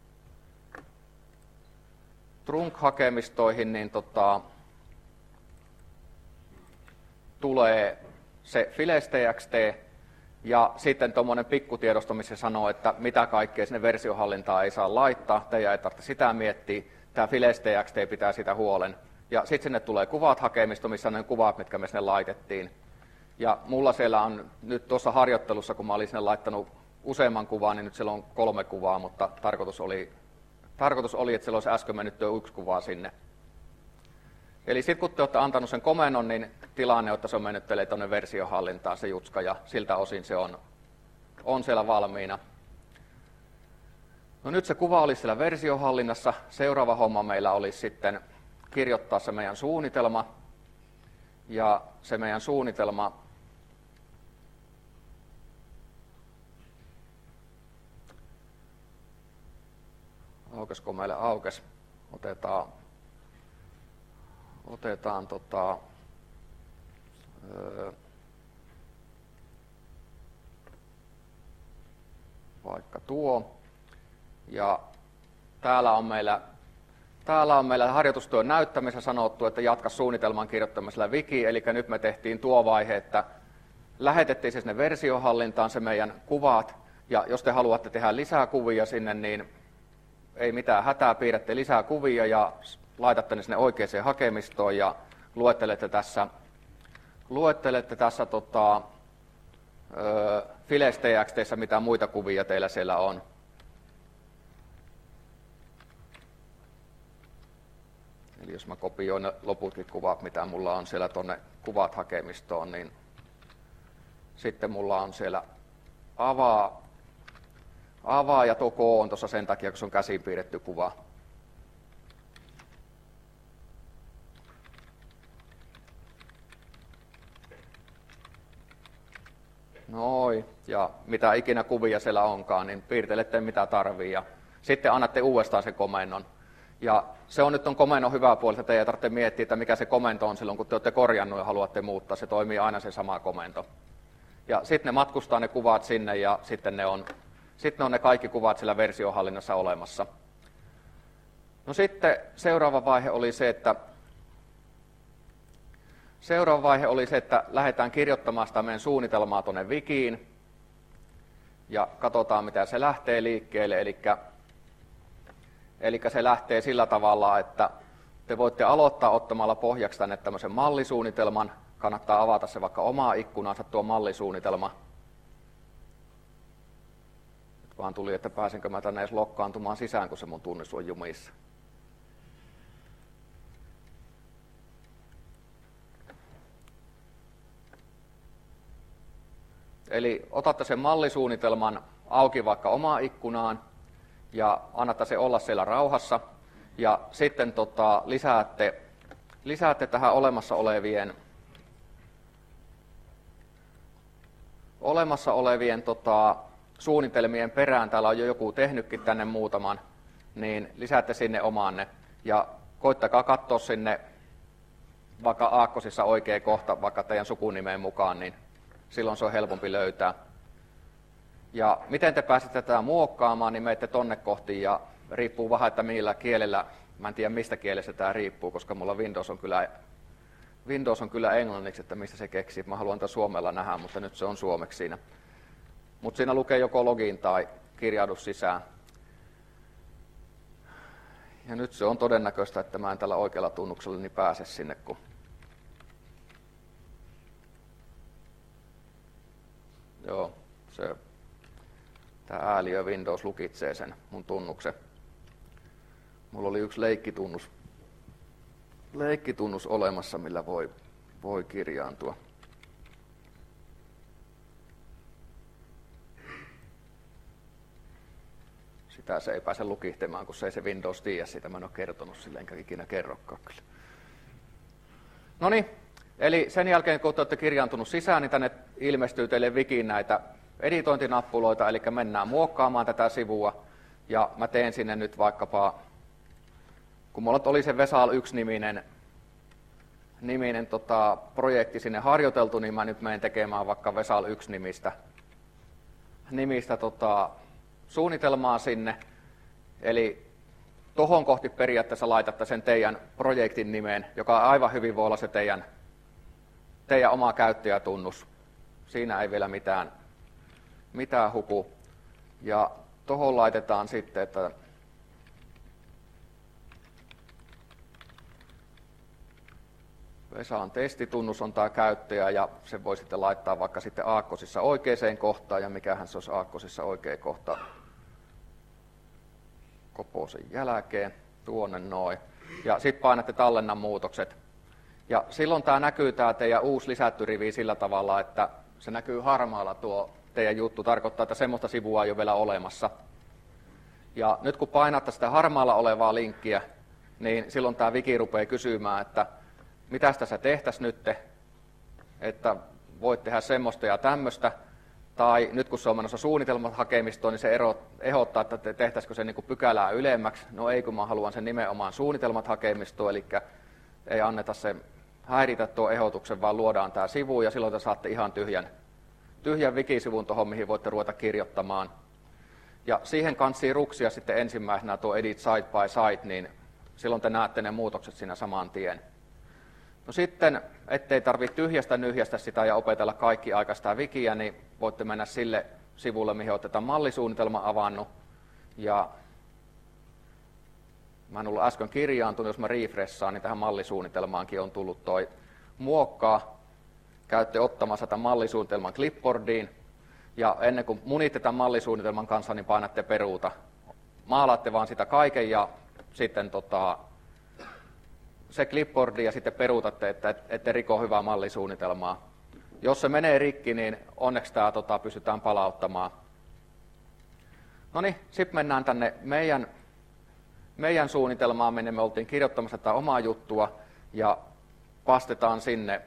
trunk-hakemistoihin, niin tota, tulee se files.txt ja sitten tuommoinen pikkutiedosto, missä sanoo, että mitä kaikkea sinne versiohallintaan ei saa laittaa, teidän ei tarvitse sitä miettiä, tämä files.txt pitää sitä huolen. Ja sitten sinne tulee kuvat hakemisto, missä on ne kuvat, mitkä me sinne laitettiin. Ja mulla siellä on nyt tuossa harjoittelussa, kun mä olin sinne laittanut useamman kuvan, niin nyt siellä on kolme kuvaa, mutta tarkoitus oli, tarkoitus oli että siellä olisi äsken mennyt tuo yksi kuva sinne. Eli sitten kun te olette antanut sen komennon, niin tilanne on, että se on mennyt teille tuonne versiohallintaan se jutska, ja siltä osin se on, on siellä valmiina. No nyt se kuva oli siellä versiohallinnassa. Seuraava homma meillä olisi sitten kirjoittaa se meidän suunnitelma. Ja se meidän suunnitelma aukesko meille aukes. Otetaan, otetaan tota, öö, vaikka tuo. Ja täällä on meillä Täällä on meillä harjoitustyön näyttämisessä sanottu, että jatka suunnitelman kirjoittamisella wiki, eli nyt me tehtiin tuo vaihe, että lähetettiin se sinne versiohallintaan se meidän kuvat, ja jos te haluatte tehdä lisää kuvia sinne, niin ei mitään hätää, piirrätte lisää kuvia ja laitatte ne sinne oikeaan hakemistoon ja luettelette tässä, luettelette tässä tota, files.txt:ssä, mitä muita kuvia teillä siellä on. Eli jos mä kopioin ne loputkin kuvat, mitä mulla on siellä tuonne kuvat hakemistoon, niin sitten mulla on siellä avaa, avaa ja tuo K on tuossa sen takia, kun se on käsin piirretty kuva. Noin, ja mitä ikinä kuvia siellä onkaan, niin piirtelette mitä tarvii ja sitten annatte uudestaan sen komennon. Ja se on nyt on komennon hyvä puoli, että teidän ei tarvitse miettiä, että mikä se komento on silloin, kun te olette korjannut ja haluatte muuttaa. Se toimii aina se sama komento. Ja sitten ne matkustaa ne kuvat sinne ja sitten ne on, sitten ne on ne kaikki kuvat siellä versiohallinnassa olemassa. No sitten seuraava vaihe oli se, että seuraava vaihe oli se, että lähdetään kirjoittamaan sitä meidän suunnitelmaa tuonne wikiin ja katsotaan, mitä se lähtee liikkeelle. Eli Eli se lähtee sillä tavalla, että te voitte aloittaa ottamalla pohjaksi tänne tämmöisen mallisuunnitelman. Kannattaa avata se vaikka omaa ikkunaansa tuo mallisuunnitelma. Nyt vaan tuli, että pääsenkö mä tänne edes lokkaantumaan sisään, kun se mun tunnistus on jumissa. Eli otatte sen mallisuunnitelman auki vaikka omaan ikkunaan. Ja annatte se olla siellä rauhassa. Ja sitten tota, lisäätte, lisäätte tähän olemassa olevien, olemassa olevien tota, suunnitelmien perään. Täällä on jo joku tehnytkin tänne muutaman. Niin lisäätte sinne omaanne. Ja koittakaa katsoa sinne vaikka aakkosissa oikea kohta, vaikka teidän sukunimeen mukaan, niin silloin se on helpompi löytää. Ja miten te pääsette tätä muokkaamaan, niin menette tonne kohti ja riippuu vähän, että millä kielellä, mä en tiedä mistä kielestä tämä riippuu, koska mulla Windows on kyllä, Windows on kyllä englanniksi, että mistä se keksii. Mä haluan tätä suomella nähdä, mutta nyt se on suomeksi siinä. Mutta siinä lukee joko login tai kirjaudu sisään. Ja nyt se on todennäköistä, että mä en tällä oikealla tunnuksella niin pääse sinne, kun Joo, se, tämä ääliö Windows lukitsee sen mun tunnuksen. Mulla oli yksi leikkitunnus, leikkitunnus olemassa, millä voi, voi kirjaantua. Sitä se ei pääse lukihtemaan, kun se ei se Windows tiedä siitä. Mä en ole kertonut sille, enkä ikinä kerrokaan kyllä. Noniin, eli sen jälkeen kun te olette kirjaantunut sisään, niin tänne ilmestyy teille Wikiin näitä editointinappuloita, eli mennään muokkaamaan tätä sivua. Ja mä teen sinne nyt vaikkapa, kun mulla oli se Vesal yksi-niminen niminen, tota, projekti sinne harjoiteltu, niin mä nyt menen tekemään vaikka Vesal yksi-nimistä nimistä, tota, suunnitelmaa sinne. Eli tohon kohti periaatteessa laitatte sen teidän projektin nimeen, joka aivan hyvin voi olla se teidän, teidän oma käyttäjätunnus. Siinä ei vielä mitään, mitään huku. Ja tohon laitetaan sitten, että Vesalan testitunnus on tämä käyttäjä, ja se voi sitten laittaa vaikka sitten aakkosissa oikeaan kohtaan, ja mikähän se olisi aakkosissa oikea kohta Koposen jälkeen, tuonne noin. Ja sitten painatte tallennan muutokset. Ja silloin tämä näkyy tämä teidän uusi lisätty rivi sillä tavalla, että se näkyy harmaalla tuo teidän juttu. Tarkoittaa, että semmoista sivua ei ole vielä olemassa. Ja nyt kun painatte sitä harmaalla olevaa linkkiä, niin silloin tämä wiki rupeaa kysymään, että mitä tässä tehtäisiin nyt, että voit tehdä semmoista ja tämmöistä. Tai nyt kun se on menossa suunnitelmat hakemistoon, niin se ero, ehdottaa, että te tehtäisikö se niin kuin pykälää ylemmäksi. No ei, kun mä haluan sen nimenomaan suunnitelmat hakemistoon, eli ei anneta se häiritä tuo ehdotuksen, vaan luodaan tämä sivu, ja silloin te saatte ihan tyhjän, tyhjän wikisivun tuohon, mihin voitte ruveta kirjoittamaan. Ja siihen kansiin ruksia sitten ensimmäisenä tuo Edit Side by Side, niin silloin te näette ne muutokset siinä saman tien. No sitten, ettei tarvitse tyhjästä nyhjästä sitä ja opetella kaikki aikaista wikiä, niin voitte mennä sille sivulle, mihin otetaan mallisuunnitelma avannut. Ja mä en ollut äsken kirjaantunut, jos mä refressaan, niin tähän mallisuunnitelmaankin on tullut toi muokkaa. Käytte ottamassa tämän mallisuunnitelman clipboardiin. Ja ennen kuin munitte tämän mallisuunnitelman kanssa, niin painatte peruuta. Maalaatte vaan sitä kaiken ja sitten tota, se clipboardi ja sitten peruutatte, että ette riko hyvää mallisuunnitelmaa. Jos se menee rikki, niin onneksi tämä tota, pystytään palauttamaan. No niin, sitten mennään tänne meidän, meidän suunnitelmaan, minne me oltiin kirjoittamassa tätä omaa juttua, ja pastetaan sinne,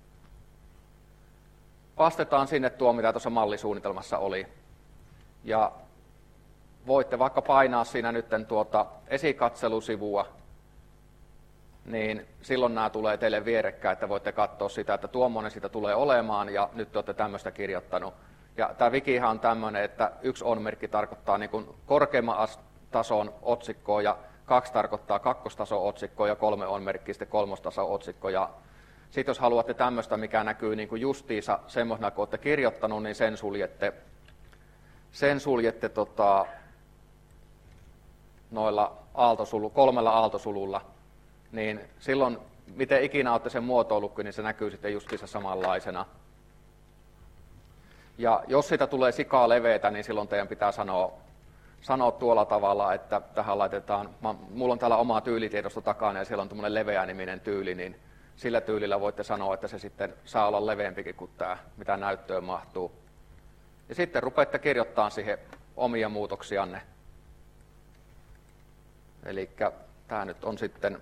pastetaan sinne tuo, mitä tuossa mallisuunnitelmassa oli. Ja voitte vaikka painaa siinä nyt tuota esikatselusivua, niin silloin nämä tulee teille vierekkäin, että voitte katsoa sitä, että tuommoinen sitä tulee olemaan, ja nyt te olette tämmöistä kirjoittanut. Ja tämä wikihan on tämmöinen, että yksi on-merkki tarkoittaa niin kuin korkeamman tason otsikkoa, ja kaksi tarkoittaa kakkostason otsikkoa, ja kolme on-merkki sitten kolmostason otsikko. Ja sitten jos haluatte tämmöistä, mikä näkyy niin kuin justiinsa semmoisena, kun olette kirjoittanut, niin sen suljette, sen suljette tota, noilla aaltosulu, kolmella aaltosululla. Niin silloin, miten ikinä olette sen muotoillutkin, niin se näkyy sitten justiinsa samanlaisena. Ja jos sitä tulee sikaa leveätä, niin silloin teidän pitää sanoa, sanoa tuolla tavalla, että tähän laitetaan, mä, mulla on täällä oma tyylitiedosto takana ja siellä on tämmöinen leveä-niminen tyyli, niin sillä tyylillä voitte sanoa, että se sitten saa olla leveämpikin kuin tämä, mitä näyttöön mahtuu. Ja sitten rupeatte kirjoittamaan siihen omia muutoksianne. Eli tämä nyt on sitten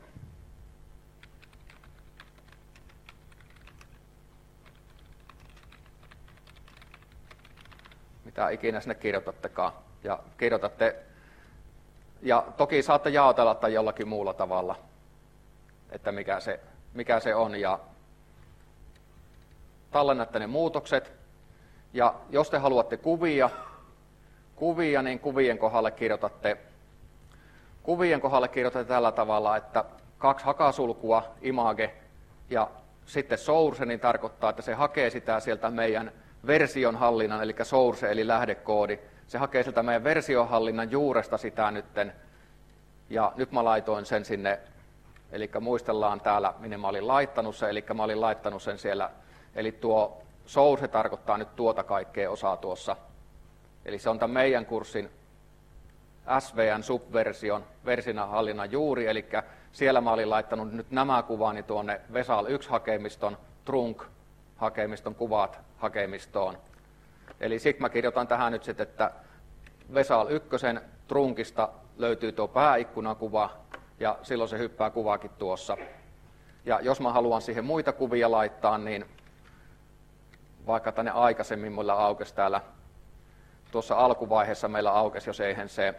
mitä ikinä sinne kirjoitattekaan. Ja kirjoitatte, ja toki saatte jaotella tai jollakin muulla tavalla, että mikä se, mikä se on, ja tallennatte ne muutokset. Ja jos te haluatte kuvia, kuvia niin kuvien kohdalle kirjoitatte, kuvien kohdalle kirjoitatte tällä tavalla, että kaksi hakasulkua, image, ja sitten source, niin tarkoittaa, että se hakee sitä sieltä meidän versionhallinnan, eli source, eli lähdekoodi. Se hakee sieltä meidän versionhallinnan juuresta sitä nytten, ja nyt mä laitoin sen sinne, eli muistellaan täällä, minne mä olin laittanut sen, eli mä olin laittanut sen siellä, eli tuo source tarkoittaa nyt tuota kaikkea osaa tuossa. Eli se on tämän meidän kurssin S V N-subversion versiohallinnan juuri, eli siellä mä olin laittanut nyt nämä kuvani tuonne Vesal yksi-hakemiston, Trunk-hakemiston kuvat hakemistoon. Eli sitten mä kirjoitan tähän nyt sitten, että Vesal ykkösen Trunkista löytyy tuo pääikkunakuva, ja silloin se hyppää kuvaakin tuossa. Ja jos mä haluan siihen muita kuvia laittaa, niin vaikka tänne aikaisemmin mulla aukesi täällä, tuossa alkuvaiheessa meillä aukesi, jos eihän se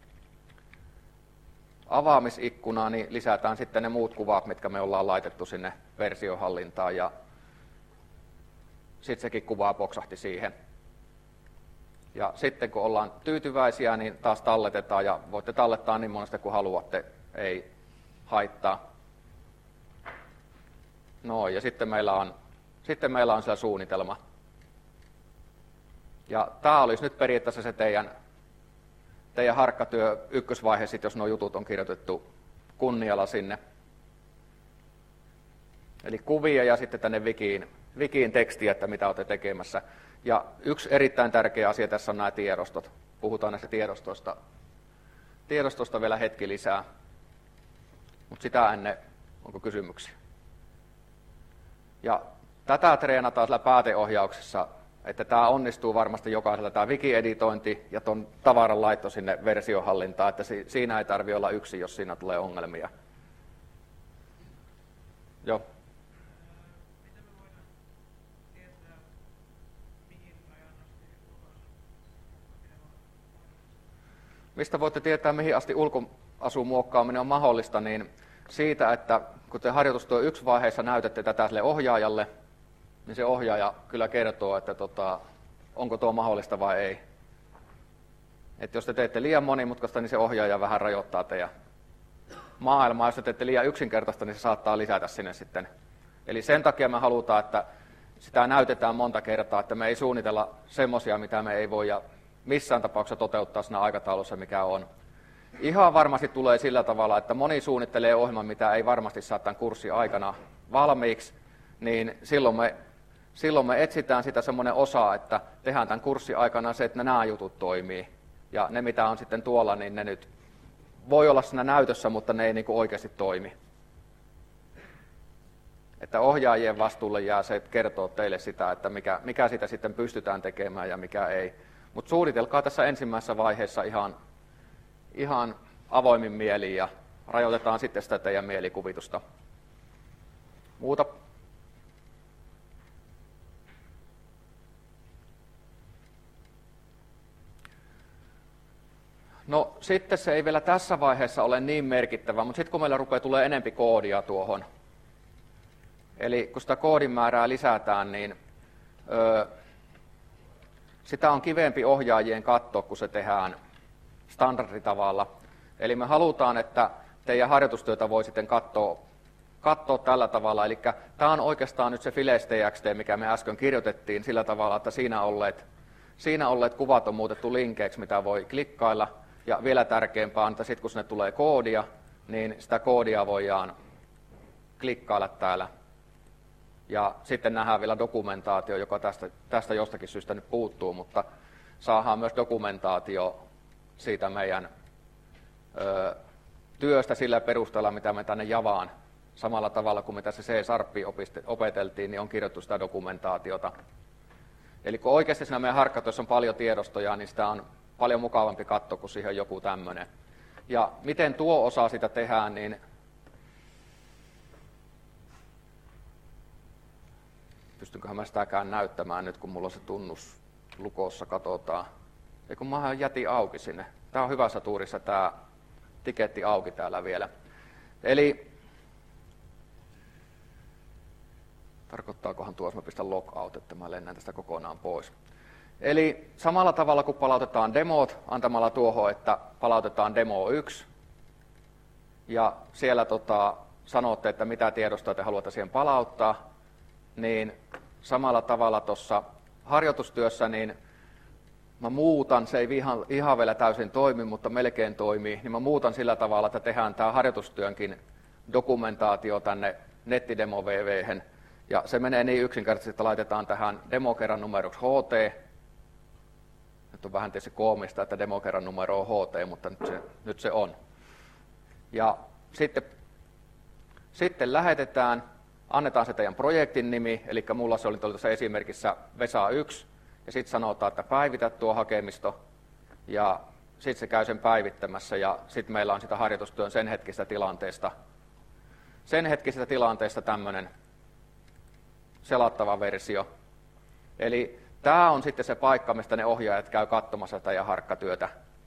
avaamisikkuna, niin lisätään sitten ne muut kuvat, mitkä me ollaan laitettu sinne versiohallintaan, ja sitten sekin kuva poksahti siihen. Ja sitten kun ollaan tyytyväisiä, niin taas talletetaan, ja voitte tallettaa niin monesta kuin haluatte, ei haittaa. No, ja sitten meillä on, sitten meillä on siellä suunnitelma. Ja tämä olisi nyt periaatteessa se teidän, teidän harkkatyö ykkösvaihe, sit, jos nuo jutut on kirjoitettu kunnialla sinne. Eli kuvia ja sitten tänne wikiin, wikiin tekstiä, että mitä olette tekemässä. Ja yksi erittäin tärkeä asia tässä on nämä tiedostot. Puhutaan näistä tiedostoista, tiedostosta vielä hetki lisää. Mutta sitä ennen, onko kysymyksiä? Ja tätä treenataan sillä pääteohjauksessa, että tämä onnistuu varmasti jokaisella, tämä wiki-editointi ja tuon tavaran laitto sinne versiohallintaan, että siinä ei tarvitse olla yksi, jos siinä tulee ongelmia. Joo. Mistä voitte tietää, mihin asti ulkoasun muokkaaminen on mahdollista, niin siitä, että kun te harjoitustyö yksi vaiheessa näytätte tätä sille ohjaajalle, niin se ohjaaja kyllä kertoo, että tota, onko tuo mahdollista vai ei. Et jos te teette liian monimutkaista, niin se ohjaaja vähän rajoittaa teidän maailmaa. Jos te teette liian yksinkertaista, niin se saattaa lisätä sinne sitten. Eli sen takia me halutaan, että sitä näytetään monta kertaa, että me ei suunnitella semmoisia, mitä me ei voi ja missään tapauksessa toteuttaa siinä aikataulussa, mikä on. Ihan varmasti tulee sillä tavalla, että moni suunnittelee ohjelman, mitä ei varmasti saa tämän kurssin aikana valmiiksi, niin silloin me, silloin me etsitään sitä semmoinen osa, että tehdään tämän kurssin aikana se, että nämä jutut toimii. Ja ne, mitä on sitten tuolla, niin ne nyt voi olla siinä näytössä, mutta ne ei niin kuin oikeasti toimi. Että ohjaajien vastuulle jää se, että kertoo teille sitä, että mikä, mikä sitä sitten pystytään tekemään ja mikä ei. Mutta suunnitelkaa tässä ensimmäisessä vaiheessa ihan, ihan avoimin mieliin ja rajoitetaan sitten sitä teidän mielikuvitusta. Muuta? No sitten se ei vielä tässä vaiheessa ole niin merkittävä, mutta sitten kun meillä rupeaa tulee enempi koodia tuohon, eli kun sitä koodin määrää lisätään, niin öö, sitä on kivempi ohjaajien katsoa, kun se tehdään standarditavalla. Eli me halutaan, että teidän harjoitustyötä voi sitten katsoa, katsoa tällä tavalla. Eli tämä on oikeastaan nyt se Files.txt, mikä me äsken kirjoitettiin sillä tavalla, että siinä olleet, siinä olleet kuvat on muutettu linkeiksi, mitä voi klikkailla. Ja vielä tärkeämpää on, että sitten kun sinne tulee koodia, niin sitä koodia voidaan klikkailla täällä. Ja sitten nähdään vielä dokumentaatio, joka tästä, tästä jostakin syystä nyt puuttuu, mutta saadaan myös dokumentaatio siitä meidän ö, työstä sillä perusteella, mitä me tänne Javaan samalla tavalla kuin me tässä C-Sharpia opeteltiin, niin on kirjoittu sitä dokumentaatiota. Eli kun oikeasti siinä meidän harkkatyössä on paljon tiedostoja, niin sitä on paljon mukavampi katsoa, kun siihen on joku tämmöinen. Ja miten tuo osa sitä tehdään, niin pystynköhän mä sitäkään näyttämään nyt, kun mulla on se tunnus lukossa, katsotaan. Ja kun mä jätin auki sinne. Tää on hyvässä tuurissa tää tiketti auki täällä vielä. Eli tarkoittaakohan tuo, jos mä pistän logout, että mä lennän tästä kokonaan pois. Eli samalla tavalla kun palautetaan demot, antamalla tuohon, että palautetaan demo yksi, ja siellä tota, sanotte, että mitä tiedostoa te haluatte siihen palauttaa, niin samalla tavalla tuossa harjoitustyössä niin mä muutan, se ei ihan, ihan vielä täysin toimi, mutta melkein toimii, niin mä muutan sillä tavalla, että tehdään tämä harjoitustyönkin dokumentaatio tänne nettidemo-vv:hen, Ja se menee niin yksinkertaisesti, että laitetaan tähän demokerran numeroksi H T. Nyt on vähän tietysti koomista, että demokerran numero on H T, mutta nyt se, nyt se on. Ja sitten, sitten lähetetään, annetaan se teidän projektin nimi, eli mulla se oli tuossa esimerkissä Vesa yksi, ja sitten sanotaan, että päivitä tuo hakemisto, ja sitten se käy sen päivittämässä, ja sitten meillä on sitä harjoitustyön sen hetkistä tilanteesta, sen hetkisestä tilanteesta tämmöinen selattava versio. Eli tämä on sitten se paikka, mistä ne ohjaajat käy katsomassa tätä harkkatyötä.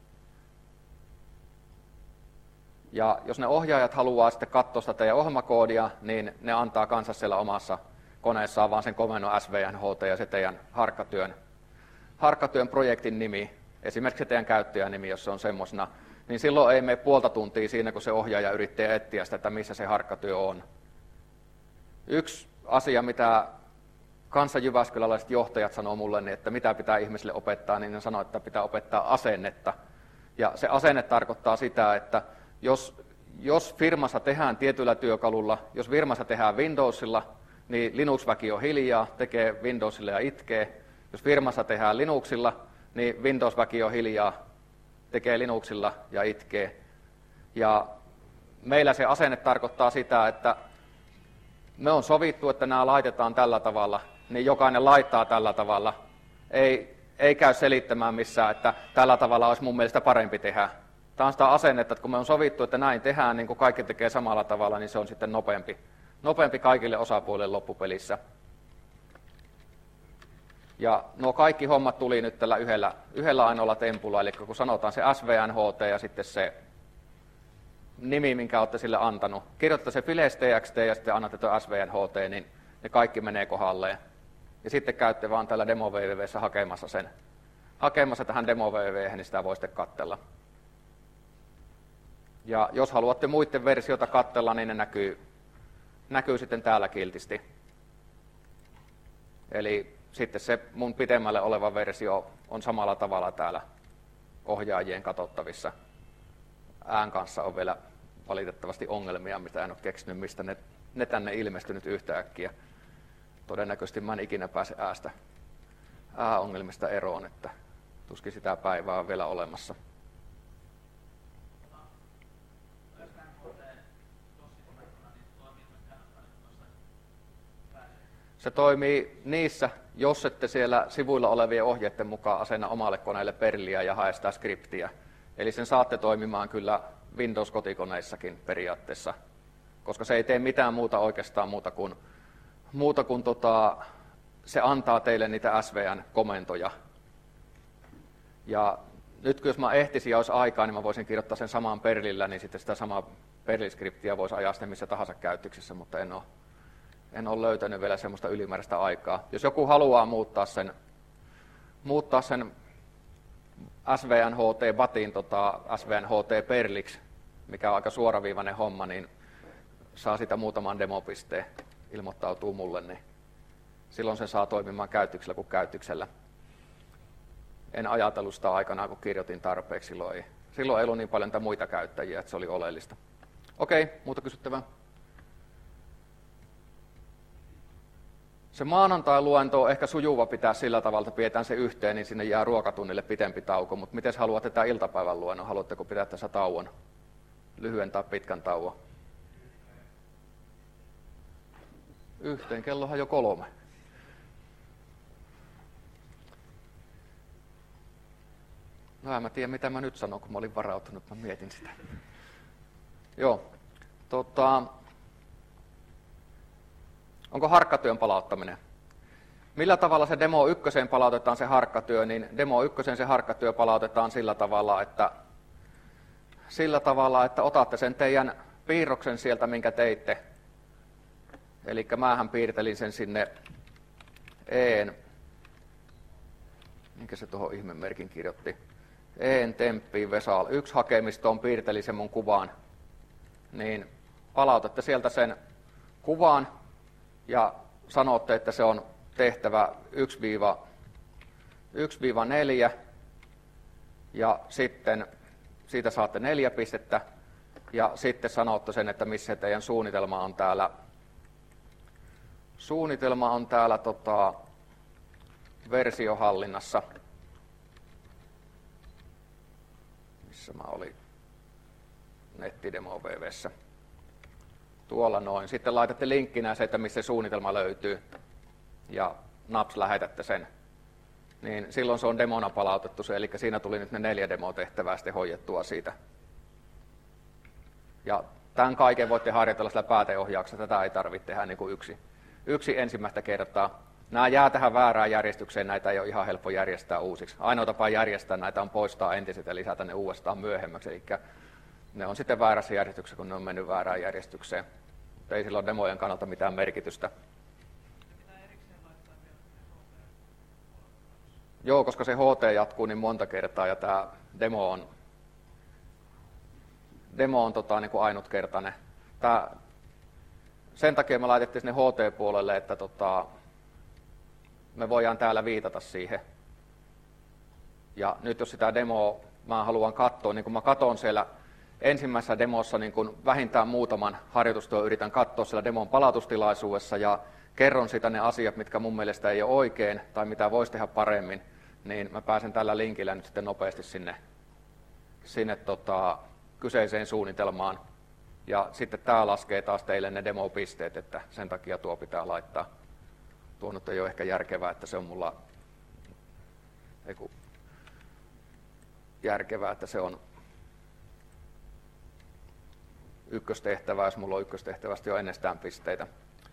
Ja jos ne ohjaajat haluaa sitten katsoa sitä teidän ohjelmakoodia, niin ne antaa kanssa siellä omassa koneessaan vaan sen komennon S V N H T ja se teidän harkkatyön, harkkatyön projektin nimi, esimerkiksi se teidän käyttäjänimi, jos se on semmoisena, niin silloin ei mene puolta tuntia siinä, kun se ohjaaja yrittää etsiä sitä, että missä se harkkatyö on. Yksi asia, mitä kanssa jyväskyläläiset johtajat sanoo mulle, niin että mitä pitää ihmisille opettaa, niin ne sanoo, että pitää opettaa asennetta. Ja se asenne tarkoittaa sitä, että jos, jos firmassa tehdään tietyllä työkalulla, jos firmassa tehdään Windowsilla, niin Linux-väki on hiljaa, tekee Windowsilla ja itkee. Jos firmassa tehdään Linuxilla, niin Windows-väki on hiljaa, tekee Linuxilla ja itkee. Ja meillä se asenne tarkoittaa sitä, että me on sovittu, että nämä laitetaan tällä tavalla, niin jokainen laittaa tällä tavalla. Ei, ei käy selittämään missään, että tällä tavalla olisi mun mielestä parempi tehdä. Tämä on sitä asennetta, että kun me on sovittu, että näin tehdään, niin kun kaikki tekee samalla tavalla, niin se on sitten nopeampi, nopeampi kaikille osapuolille loppupelissä. Ja nuo kaikki hommat tuli nyt tällä yhdellä, yhdellä ainoalla tempulla, eli kun sanotaan se S V N H T ja sitten se nimi, minkä olette sille antanut, kirjoittaa se files.txt ja sitten annatte tuo S V N H T, niin ne kaikki menee kohdalleen. Ja sitten käytte vaan tällä demo W W W:ssä hakemassa sen, hakemassa tähän demo W W W:hen, niin sitä voi sitten katsella. Ja jos haluatte muiden versioita katsella, niin ne näkyy, näkyy sitten täällä kiltisti. Eli sitten se mun pitemmälle oleva versio on samalla tavalla täällä ohjaajien katsottavissa. Ään kanssa on vielä valitettavasti ongelmia, mitä en ole keksinyt, mistä ne, ne tänne ilmestynyt yhtäkkiä. Todennäköisesti mä en ikinä pääse äästä, ääongelmista eroon, että tuskin sitä päivää on vielä olemassa. Se toimii niissä, jos ette siellä sivuilla olevien ohjeiden mukaan asenna omalle koneelle perliä ja hae sitä skriptiä. Eli sen saatte toimimaan kyllä Windows-kotikoneissakin periaatteessa, koska se ei tee mitään muuta oikeastaan muuta kuin, muuta kuin tota, se antaa teille niitä S V N-komentoja. Ja nyt jos mä ehtisin ja olisi aikaa, niin mä voisin kirjoittaa sen samaan perlillä, niin sitten sitä samaa perliskriptiä voisi ajaa sitten missä tahansa käyttöksessä, mutta en ole, en ole löytänyt vielä semmoista ylimääräistä aikaa. Jos joku haluaa muuttaa sen, muuttaa sen S V N H T-batin tota, S V N H T-perliksi, mikä on aika suoraviivainen homma, niin saa sitä muutaman demopisteen, ilmoittautuu mulle, niin silloin se saa toimimaan käyttöksellä kuin käyttöksellä. En ajatellut sitä aikanaan, kun kirjoitin tarpeeksi, silloin ei, silloin ei ollut niin paljon muita käyttäjiä, että se oli oleellista. Okei, muuta kysyttävää? Se maanantai-luento on ehkä sujuva pitää sillä tavalla, että pidetään se yhteen, niin sinne jää ruokatunnille pitempi tauko. Mutta miten haluatte tämä iltapäivän luennon? Haluatteko pitää tässä tauon? Lyhyen tai pitkän tauon? Yhteen, kellohan jo kolme. No en mä tiedä, mitä mä nyt sanon, kun mä olin varautunut, mä mietin sitä. Joo, tota... Onko harkkatyön palauttaminen? Millä tavalla se demo ykköseen palautetaan se harkkatyö, niin demo ykköseen se harkkatyö palautetaan sillä tavalla, että, sillä tavalla, että otatte sen teidän piirroksen sieltä, minkä teitte. Eli mähän piirtelin sen sinne een, minkä se tuohon ihmemerkin kirjoitti, een temppiin Vesal yksi hakemistoon, piirtelin sen mun kuvaan, niin palautatte sieltä sen kuvan, ja sanotte, että se on tehtävä yksi neljä, ja sitten siitä saatte neljä pistettä, ja sitten sanotte sen, että missä teidän suunnitelma on täällä Suunnitelma on täällä tota, versiohallinnassa. Missä mä olin? Nettidemo V V:ssä. Tuolla noin. Sitten laitatte linkkinä se, että missä se suunnitelma löytyy. Ja naps lähetätte sen. Niin silloin se on demona palautettu se, eli siinä tuli nyt ne neljä demotehtävää sitten hoidettua siitä. Ja tämän kaiken voitte harjoitella sillä pääteohjauksessa, tätä ei tarvitse tehdä niin kuin yksi, yksi ensimmäistä kertaa. Nämä jää tähän väärään järjestykseen, näitä ei ole ihan helppo järjestää uusiksi. Ainoa tapa järjestää näitä on poistaa entiset ja lisätä ne uudestaan myöhemmäksi, eli ne on sitten väärässä järjestyksessä, kun ne on mennyt väärään järjestykseen. Ei sillä ole demojen kannalta mitään merkitystä. Joo, koska se H T jatkuu niin monta kertaa ja tämä demo on, demo on tota, niin kuin ainutkertainen. Tää, sen takia me laitettiin sinne H T-puolelle, että tota, me voidaan täällä viitata siihen. Ja nyt jos sitä demoa mä haluan katsoa, niin kun mä katson siellä ensimmäisessä demossa niin kun vähintään muutaman harjoitustyön yritän katsoa siellä demon palautustilaisuudessa ja kerron sitä ne asiat, mitkä mun mielestä ei ole oikein tai mitä voisi tehdä paremmin, niin mä pääsen tällä linkillä nyt sitten nopeasti sinne, sinne tota, kyseiseen suunnitelmaan. Ja sitten tää laskee taas teille ne demopisteet, että sen takia tuo pitää laittaa. Tuo nyt ei ole ehkä järkevää, että se on mulla eiku, järkevää, että se on ykköstehtävä, jos mulla on ykköstehtävästä jo ennestään pisteitä.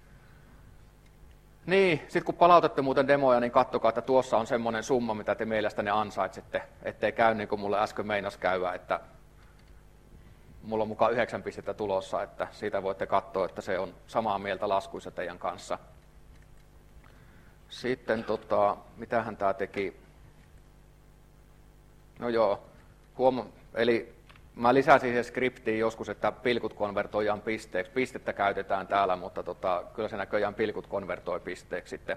Niin, sitten kun palautatte muuten demoja, niin katsokaa, että tuossa on semmoinen summa, mitä te mielestäni ansaitsette, ettei käy niin kuin mulle äsken meinas käydä, että mulla on mukaan yhdeksän pistettä tulossa, että siitä voitte katsoa, että se on samaa mieltä laskuissa teidän kanssa. Sitten, tota, mitähän tämä teki? No joo, huom- eli mä lisäsin siihen skriptiin joskus, että pilkut konvertoidaan pisteeksi. Pistettä käytetään täällä, mutta tota, kyllä se näköjään pilkut konvertoi pisteeksi sitten.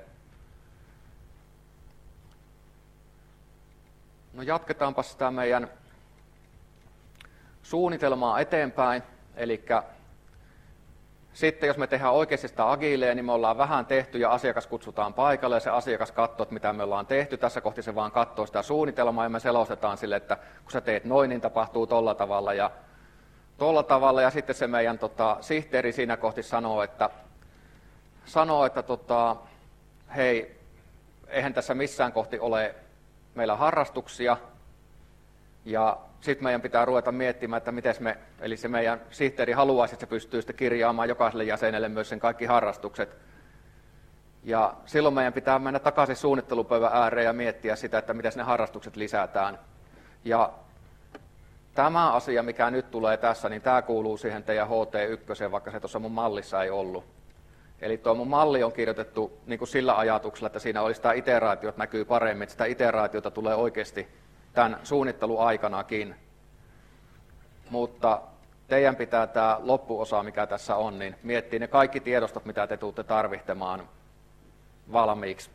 No jatketaanpa sitä meidän suunnitelmaa eteenpäin. Eli sitten jos me tehdään oikeasti sitä agileä, niin me ollaan vähän tehty ja asiakas kutsutaan paikalle ja se asiakas katsoo, että mitä me ollaan tehty. Tässä kohti se vaan katsoo sitä suunnitelmaa ja me selostetaan sille, että kun sä teet noin, niin tapahtuu tolla tavalla ja tolla tavalla. Ja sitten se meidän tota, sihteeri siinä kohti sanoo, että, sanoo, että tota, hei, eihän tässä missään kohti ole meillä harrastuksia. Ja sitten meidän pitää ruveta miettimään, että miten me, eli se meidän sihteeri haluaisi, että se pystyy sitten kirjaamaan jokaiselle jäsenelle myös sen kaikki harrastukset. Ja silloin meidän pitää mennä takaisin suunnittelupöydän ääreen ja miettiä sitä, että miten ne harrastukset lisätään. Ja tämä asia, mikä nyt tulee tässä, niin tämä kuuluu siihen teidän H T yksi, vaikka se tuossa mun mallissa ei ollut. Eli tuo mun malli on kirjoitettu niin kuin sillä ajatuksella, että siinä olisi tämä iteraatiot näkyy paremmin, että sitä iteraatiota tulee oikeasti tämän suunnitteluaikanakin. Mutta teidän pitää tämä loppuosa, mikä tässä on, niin miettiä ne kaikki tiedostot, mitä te tulette tarvitsemaan valmiiksi.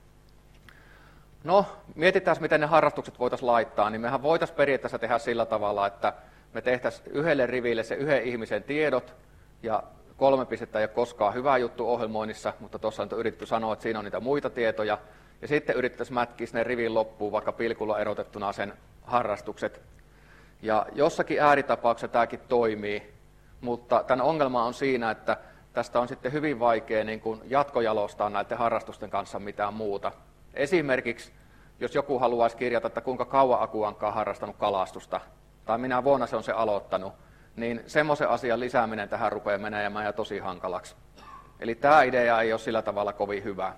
No, mietitään, miten ne harrastukset voitaisiin laittaa, niin mehän voitaisiin periaatteessa tehdä sillä tavalla, että me tehtäisiin yhdelle riville se yhden ihmisen tiedot, ja kolme pistettä ei ole koskaan hyvä juttu ohjelmoinnissa, mutta tuossa on yritetty sanoa, että siinä on niitä muita tietoja, ja sitten yritettäisiin mätkiä sinne rivin loppuun, vaikka pilkulla erotettuna sen harrastukset. Ja jossakin ääritapauksessa tämäkin toimii, mutta tämän ongelma on siinä, että tästä on sitten hyvin vaikea niin kuin jatkojalostaa näiden harrastusten kanssa mitään muuta. Esimerkiksi, jos joku haluaisi kirjata, että kuinka kauan Aku Ankka on harrastanut kalastusta, tai minä vuonna se on se aloittanut, niin semmoisen asian lisääminen tähän rupeaa menemään ja tosi hankalaksi. Eli tämä idea ei ole sillä tavalla kovin hyvä.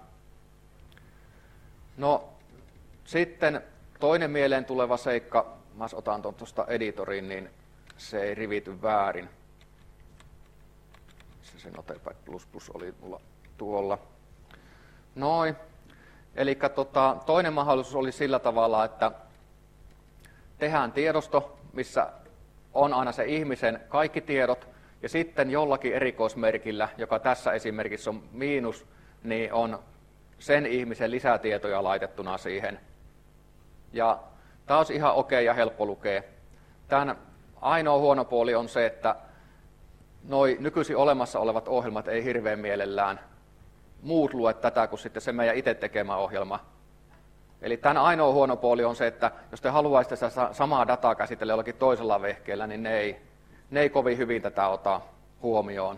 No, sitten toinen mieleen tuleva seikka, mä otan tuon tuosta editoriin, niin se ei rivity väärin. Se, se Notepad plus plus oli mulla tuolla. Noin. Eli tota, toinen mahdollisuus oli sillä tavalla, että tehdään tiedosto, missä on aina se ihmisen kaikki tiedot, ja sitten jollakin erikoismerkillä, joka tässä esimerkiksi on miinus, niin on sen ihmisen lisätietoja laitettuna siihen. Ja tämä olisi ihan okei ja helppo lukea. Tämän ainoa huono puoli on se, että noi nykyisin olemassa olevat ohjelmat ei hirveän mielellään muut lue tätä kuin sitten se meidän itse tekemä ohjelma. Eli tämän ainoa huono puoli on se, että jos te haluaisitte sitä samaa dataa käsitellä jollakin toisella vehkeellä, niin ne ei, ne ei kovin hyvin tätä ota huomioon.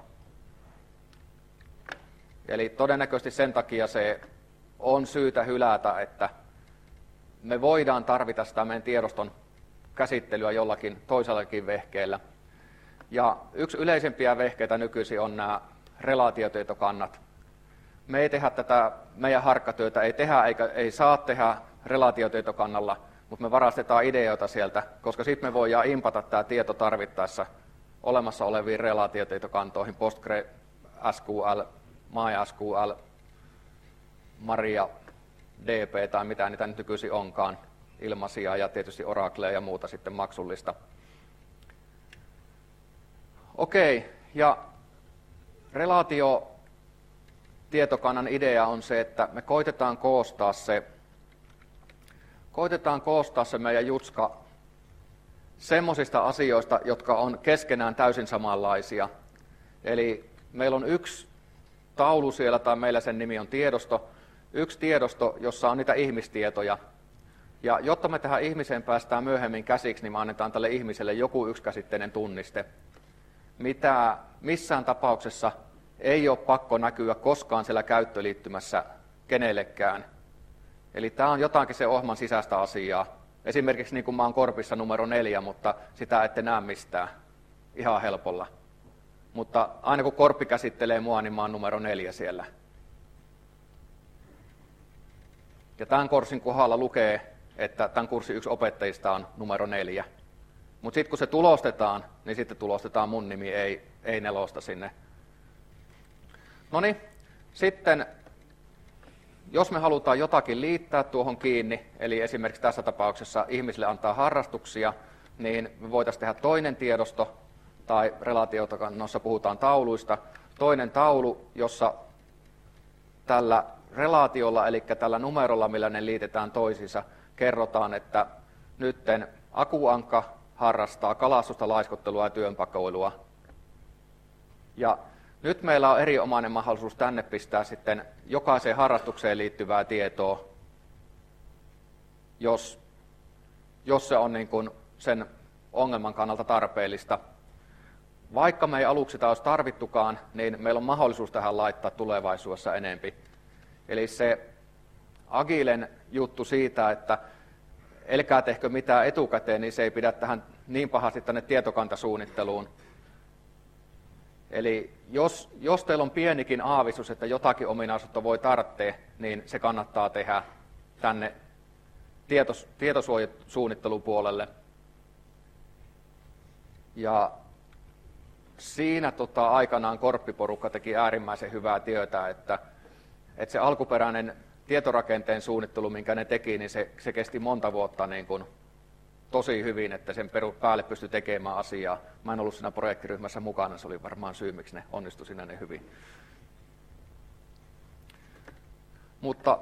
Eli todennäköisesti sen takia se on syytä hylätä, että me voidaan tarvita sitä meidän tiedoston käsittelyä jollakin toisellakin vehkeellä. Ja yksi yleisimpiä vehkeitä nykyisin on nämä relaatiotietokannat. Me ei tehdä tätä, meidän harkkatyötä ei tehdä eikä ei saa tehdä relaatiotietokannalla, mutta me varastetaan ideoita sieltä, koska sitten me voidaan impata tämä tieto tarvittaessa olemassa oleviin relaatiotietokantoihin, PostgreSQL, MySQL, Maria, D B tai mitä niitä nyt nykyisin onkaan, ilmaisia ja tietysti Oraclea ja muuta sitten maksullista. Okei, ja relaatiotietokannan idea on se, että me koitetaan koostaa se, koitetaan koostaa se meidän jutska semmoisista asioista, jotka on keskenään täysin samanlaisia. Eli meillä on yksi taulu siellä, tai meillä sen nimi on tiedosto, yksi tiedosto, jossa on niitä ihmistietoja. Ja jotta me tähän ihmiseen päästään myöhemmin käsiksi, niin me annetaan tälle ihmiselle joku yksikäsitteinen tunniste, mitä missään tapauksessa ei ole pakko näkyä koskaan siellä käyttöliittymässä kenellekään. Eli tämä on jotakin se ohjelman sisäistä asiaa. Esimerkiksi niin kuin mä oon korpissa numero neljä, mutta sitä ette näe mistään ihan helpolla. Mutta aina kun korppi käsittelee mua, niin mä oon numero neljä siellä. Ja tämän kurssin kohdalla lukee, että tämän kurssin yksi opettajista on numero neljä. Mutta sitten kun se tulostetaan, niin sitten tulostetaan mun nimi, ei, ei nelosta sinne. Noniin, sitten jos me halutaan jotakin liittää tuohon kiinni, eli esimerkiksi tässä tapauksessa ihmisille antaa harrastuksia, niin me voitaisiin tehdä toinen tiedosto, tai relaatiotakannossa puhutaan tauluista, toinen taulu, jossa tällä relaatiolla, eli tällä numerolla, millä ne liitetään toisiinsa, kerrotaan, että nytten Akuankka harrastaa kalastusta, laiskottelua ja työnpakoilua. Ja nyt meillä on erinomainen mahdollisuus tänne pistää sitten jokaiseen harrastukseen liittyvää tietoa, jos, jos se on niin kuin sen ongelman kannalta tarpeellista. Vaikka me ei aluksi sitä olisi tarvittukaan, niin meillä on mahdollisuus tähän laittaa tulevaisuudessa enempi. Eli se Agilen juttu siitä, että älkää tehkö mitään etukäteen, niin se ei pidä tähän niin pahasti tänne tietokantasuunnitteluun. Eli jos, jos teillä on pienikin aavistus, että jotakin ominaisuutta voi tarvitse, niin se kannattaa tehdä tänne tietos, tietosuojasuunnittelupuolelle. Ja siinä tota, aikanaan korppiporukka teki äärimmäisen hyvää työtä, että, että se alkuperäinen tietorakenteen suunnittelu, minkä ne teki, niin se, se kesti monta vuotta niin kuin tosi hyvin, että sen päälle pystyi tekemään asiaa. Mä en ollut siinä projektiryhmässä mukana, se oli varmaan syy, miksi ne onnistui siinä ne hyvin. Mutta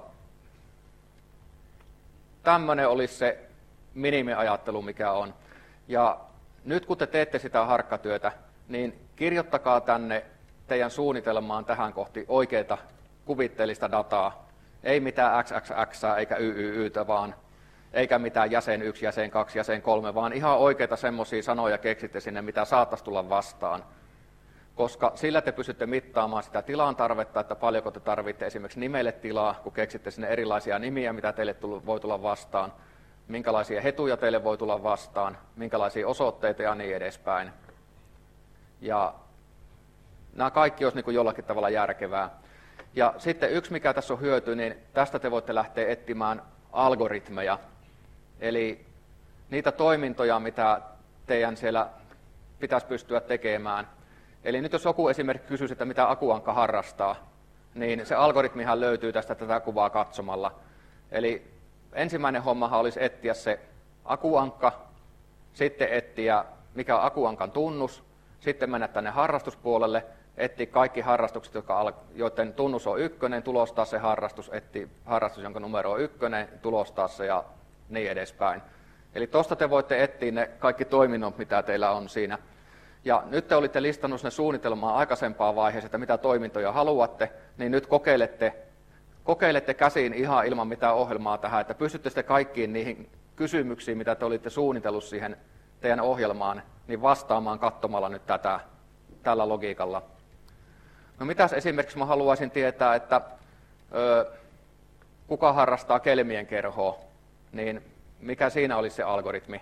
tämmöinen olisi se minimiajattelu, mikä on. Ja nyt kun te teette sitä harkkatyötä, niin kirjoittakaa tänne teidän suunnitelmaan tähän kohti oikeaa kuvitteellista dataa. Ei mitään X X X eikä Y Y Y:tä, vaan eikä mitään jäsen yksi, jäsen kaksi, jäsen kolme, vaan ihan oikeita semmoisia sanoja keksitte sinne, mitä saattaisi tulla vastaan. Koska sillä te pystytte mittaamaan sitä tilan tarvetta, että paljonko te tarvitte esimerkiksi nimelle tilaa, kun keksitte sinne erilaisia nimiä, mitä teille voi tulla vastaan, minkälaisia hetuja teille voi tulla vastaan, minkälaisia osoitteita ja niin edespäin. Ja nämä kaikki olisi niin kuin jollakin tavalla järkevää. Ja sitten yksi, mikä tässä on hyöty, niin tästä te voitte lähteä etsimään algoritmeja. Eli niitä toimintoja, mitä teidän siellä pitäisi pystyä tekemään. Eli nyt jos joku esimerkiksi kysyisi, että mitä Akuankka harrastaa, niin se algoritmihan löytyy tästä tätä kuvaa katsomalla. Eli ensimmäinen hommahan olisi etsiä se Akuankka, sitten etsiä mikä on Akuankan tunnus, sitten mennä tänne harrastuspuolelle, etsiä kaikki harrastukset, joiden tunnus on ykkönen, tulostaa se harrastus, etsiä harrastus, jonka numero on ykkönen, tulostaa se ja niin edespäin. Eli tuosta te voitte etsiä ne kaikki toiminnot, mitä teillä on siinä. Ja nyt te olitte listannut sinne suunnitelmaa aikaisempaa vaiheessa, että mitä toimintoja haluatte, niin nyt kokeilette, kokeilette käsiin ihan ilman mitään ohjelmaa tähän, että pystytte sitten kaikkiin niihin kysymyksiin, mitä te olitte suunnitellut siihen teidän ohjelmaan, niin vastaamaan katsomalla nyt tätä tällä logiikalla. No mitäs esimerkiksi mä haluaisin tietää, että ö, kuka harrastaa kelmien kerhoa, niin mikä siinä olisi se algoritmi?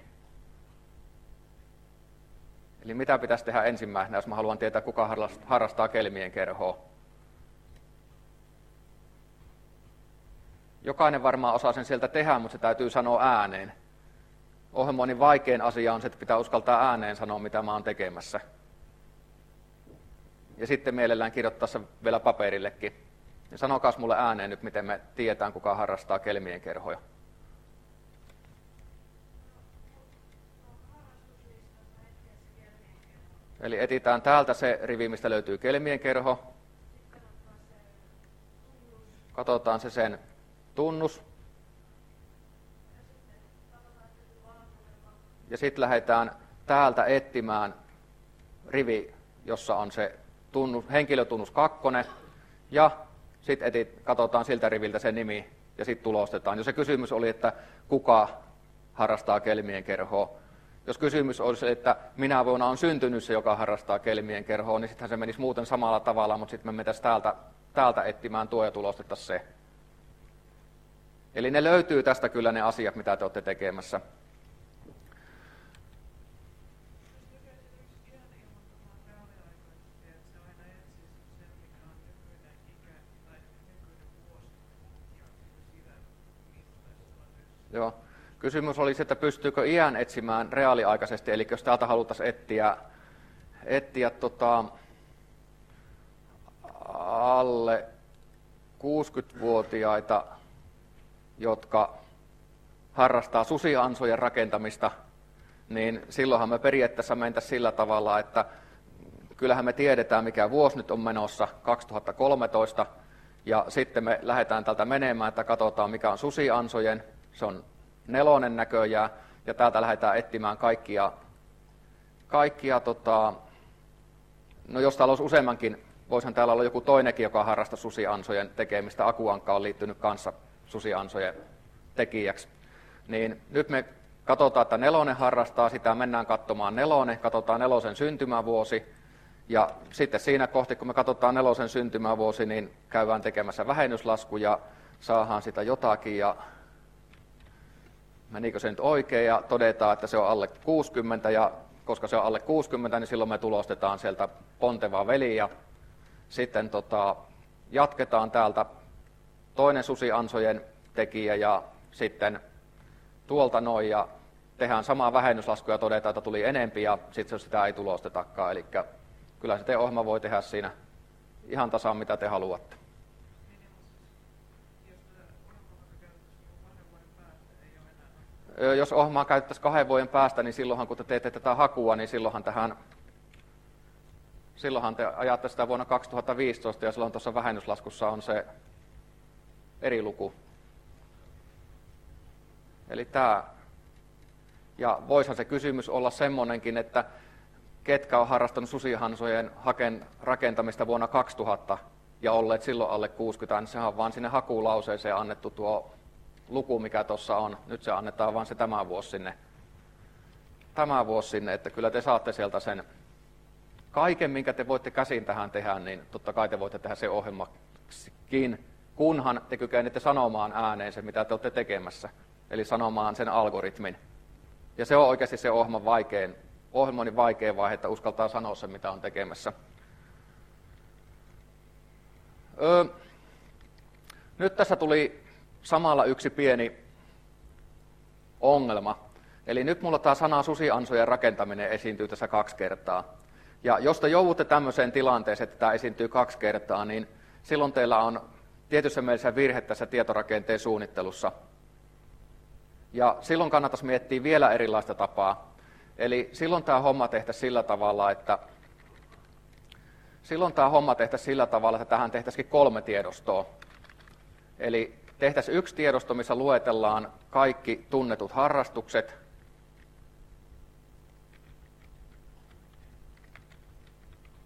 Eli mitä pitäisi tehdä ensimmäisenä, jos mä haluan tietää, kuka harrastaa kelmien kerhoa? Jokainen varmaan osaa sen sieltä tehdä, mutta se täytyy sanoa ääneen. Ohjelmoinnin vaikein asia on se, että pitää uskaltaa ääneen sanoa, mitä mä oon tekemässä. Ja sitten mielellään kirjoittaa se vielä paperillekin. Ja sanokaas mulle ääneen nyt, miten me tiedetään, kuka harrastaa kelmien kerhoja. Eli etsitään täältä se rivi, mistä löytyy kelmien kerho. Katsotaan se sen tunnus. Ja sitten lähdetään täältä etsimään rivi, jossa on se tunnus, henkilötunnus kakkonen. Ja sitten katsotaan siltä riviltä se nimi ja sitten tulostetaan. Jos se kysymys oli, että kuka harrastaa kelmien kerhoa. Jos kysymys olisi, että minä vuonna on syntynyt se, joka harrastaa kelmien kerhoa, niin sittenhän se menisi muuten samalla tavalla, mutta sitten me mentäisiin täältä, täältä etsimään tuo ja tulostettaisiin se. Eli ne löytyy tästä kyllä ne asiat, mitä te olette tekemässä. Joo. Kysymys oli se, että pystyykö iän etsimään reaaliaikaisesti, eli jos täältä haluttaisiin etsiä, etsiä tota, alle kuusikymmentävuotiaita, jotka harrastaa susiansojen rakentamista, niin silloinhan me periaatteessa mentäisiin sillä tavalla, että kyllähän me tiedetään, mikä vuosi nyt on menossa, kaksituhattakolmetoista, ja sitten me lähdetään täältä menemään, että katsotaan, mikä on susiansojen, se on nelonen näköjään, ja täältä lähdetään etsimään kaikkia, kaikkia tota, no jos täällä olisi useammankin, voisihan täällä olla joku toinenkin, joka harrastaa susiansojen tekemistä, Akuankka on liittynyt kanssa susiansojen tekijäksi, niin nyt me katsotaan, että nelonen harrastaa sitä, mennään katsomaan nelonen, katsotaan nelosen syntymävuosi, ja sitten siinä kohti, kun me katsotaan nelosen syntymävuosi, niin käydään tekemässä vähennyslasku ja saadaan sitä jotakin, ja menikö se nyt oikein, ja todetaan, että se on alle kuusikymmentä, ja koska se on alle kuusikymmentä, niin silloin me tulostetaan sieltä ponteva veli, ja sitten tota, jatketaan täältä toinen susiansojen tekijä, ja sitten tuolta noin, ja tehdään samaa vähennyslasku ja todetaan, että tuli enempi, ja sitten sitä ei tulostetakaan, eli kyllä se teidän ohjelma voi tehdä siinä ihan tasan, mitä te haluatte. Jos ohjelmaa käytettäisiin kahden vuoden päästä, niin silloinhan kun te teette tätä hakua, niin silloinhan, tähän, silloinhan te ajatte sitä vuonna kaksituhattaviisitoista, ja silloin tuossa vähennyslaskussa on se eri luku. Eli tämä, ja voisihan se kysymys olla semmoinenkin, että ketkä on harrastanut susihansojen rakentamista vuonna kaksituhatta ja olleet silloin alle kuusikymmentä, niin sehän on vaan sinne hakulauseeseen annettu tuo luku, mikä tuossa on. Nyt se annetaan vaan se tämä vuosi sinne. Tämä vuosi sinne, että kyllä te saatte sieltä sen kaiken, minkä te voitte käsin tähän tehdä, niin totta kai te voitte tehdä se ohjelmakin, kunhan te kykenette sanomaan ääneen se, mitä te olette tekemässä. Eli sanomaan sen algoritmin. Ja se on oikeasti se ohjelman vaikein, ohjelmoinnin vaikein vaihe, että uskaltaa sanoa sen, mitä on tekemässä. Öö, nyt tässä tuli samalla yksi pieni ongelma. Eli nyt mulla tämä sana susiansojen rakentaminen esiintyy tässä kaksi kertaa. Ja jos te joudutte tämmöiseen tilanteeseen, että tämä esiintyy kaksi kertaa, niin silloin teillä on tietyssä mielessä virhe tässä tietorakenteen suunnittelussa. Ja silloin kannattaisi miettiä vielä erilaista tapaa. Eli silloin tämä homma tehtäisiin sillä tavalla, että silloin tämä homma tehtäisiin sillä tavalla, että tähän tehtäisiin kolme tiedostoa. Eli tehtäisiin yksi tiedosto, missä luetellaan kaikki tunnetut harrastukset.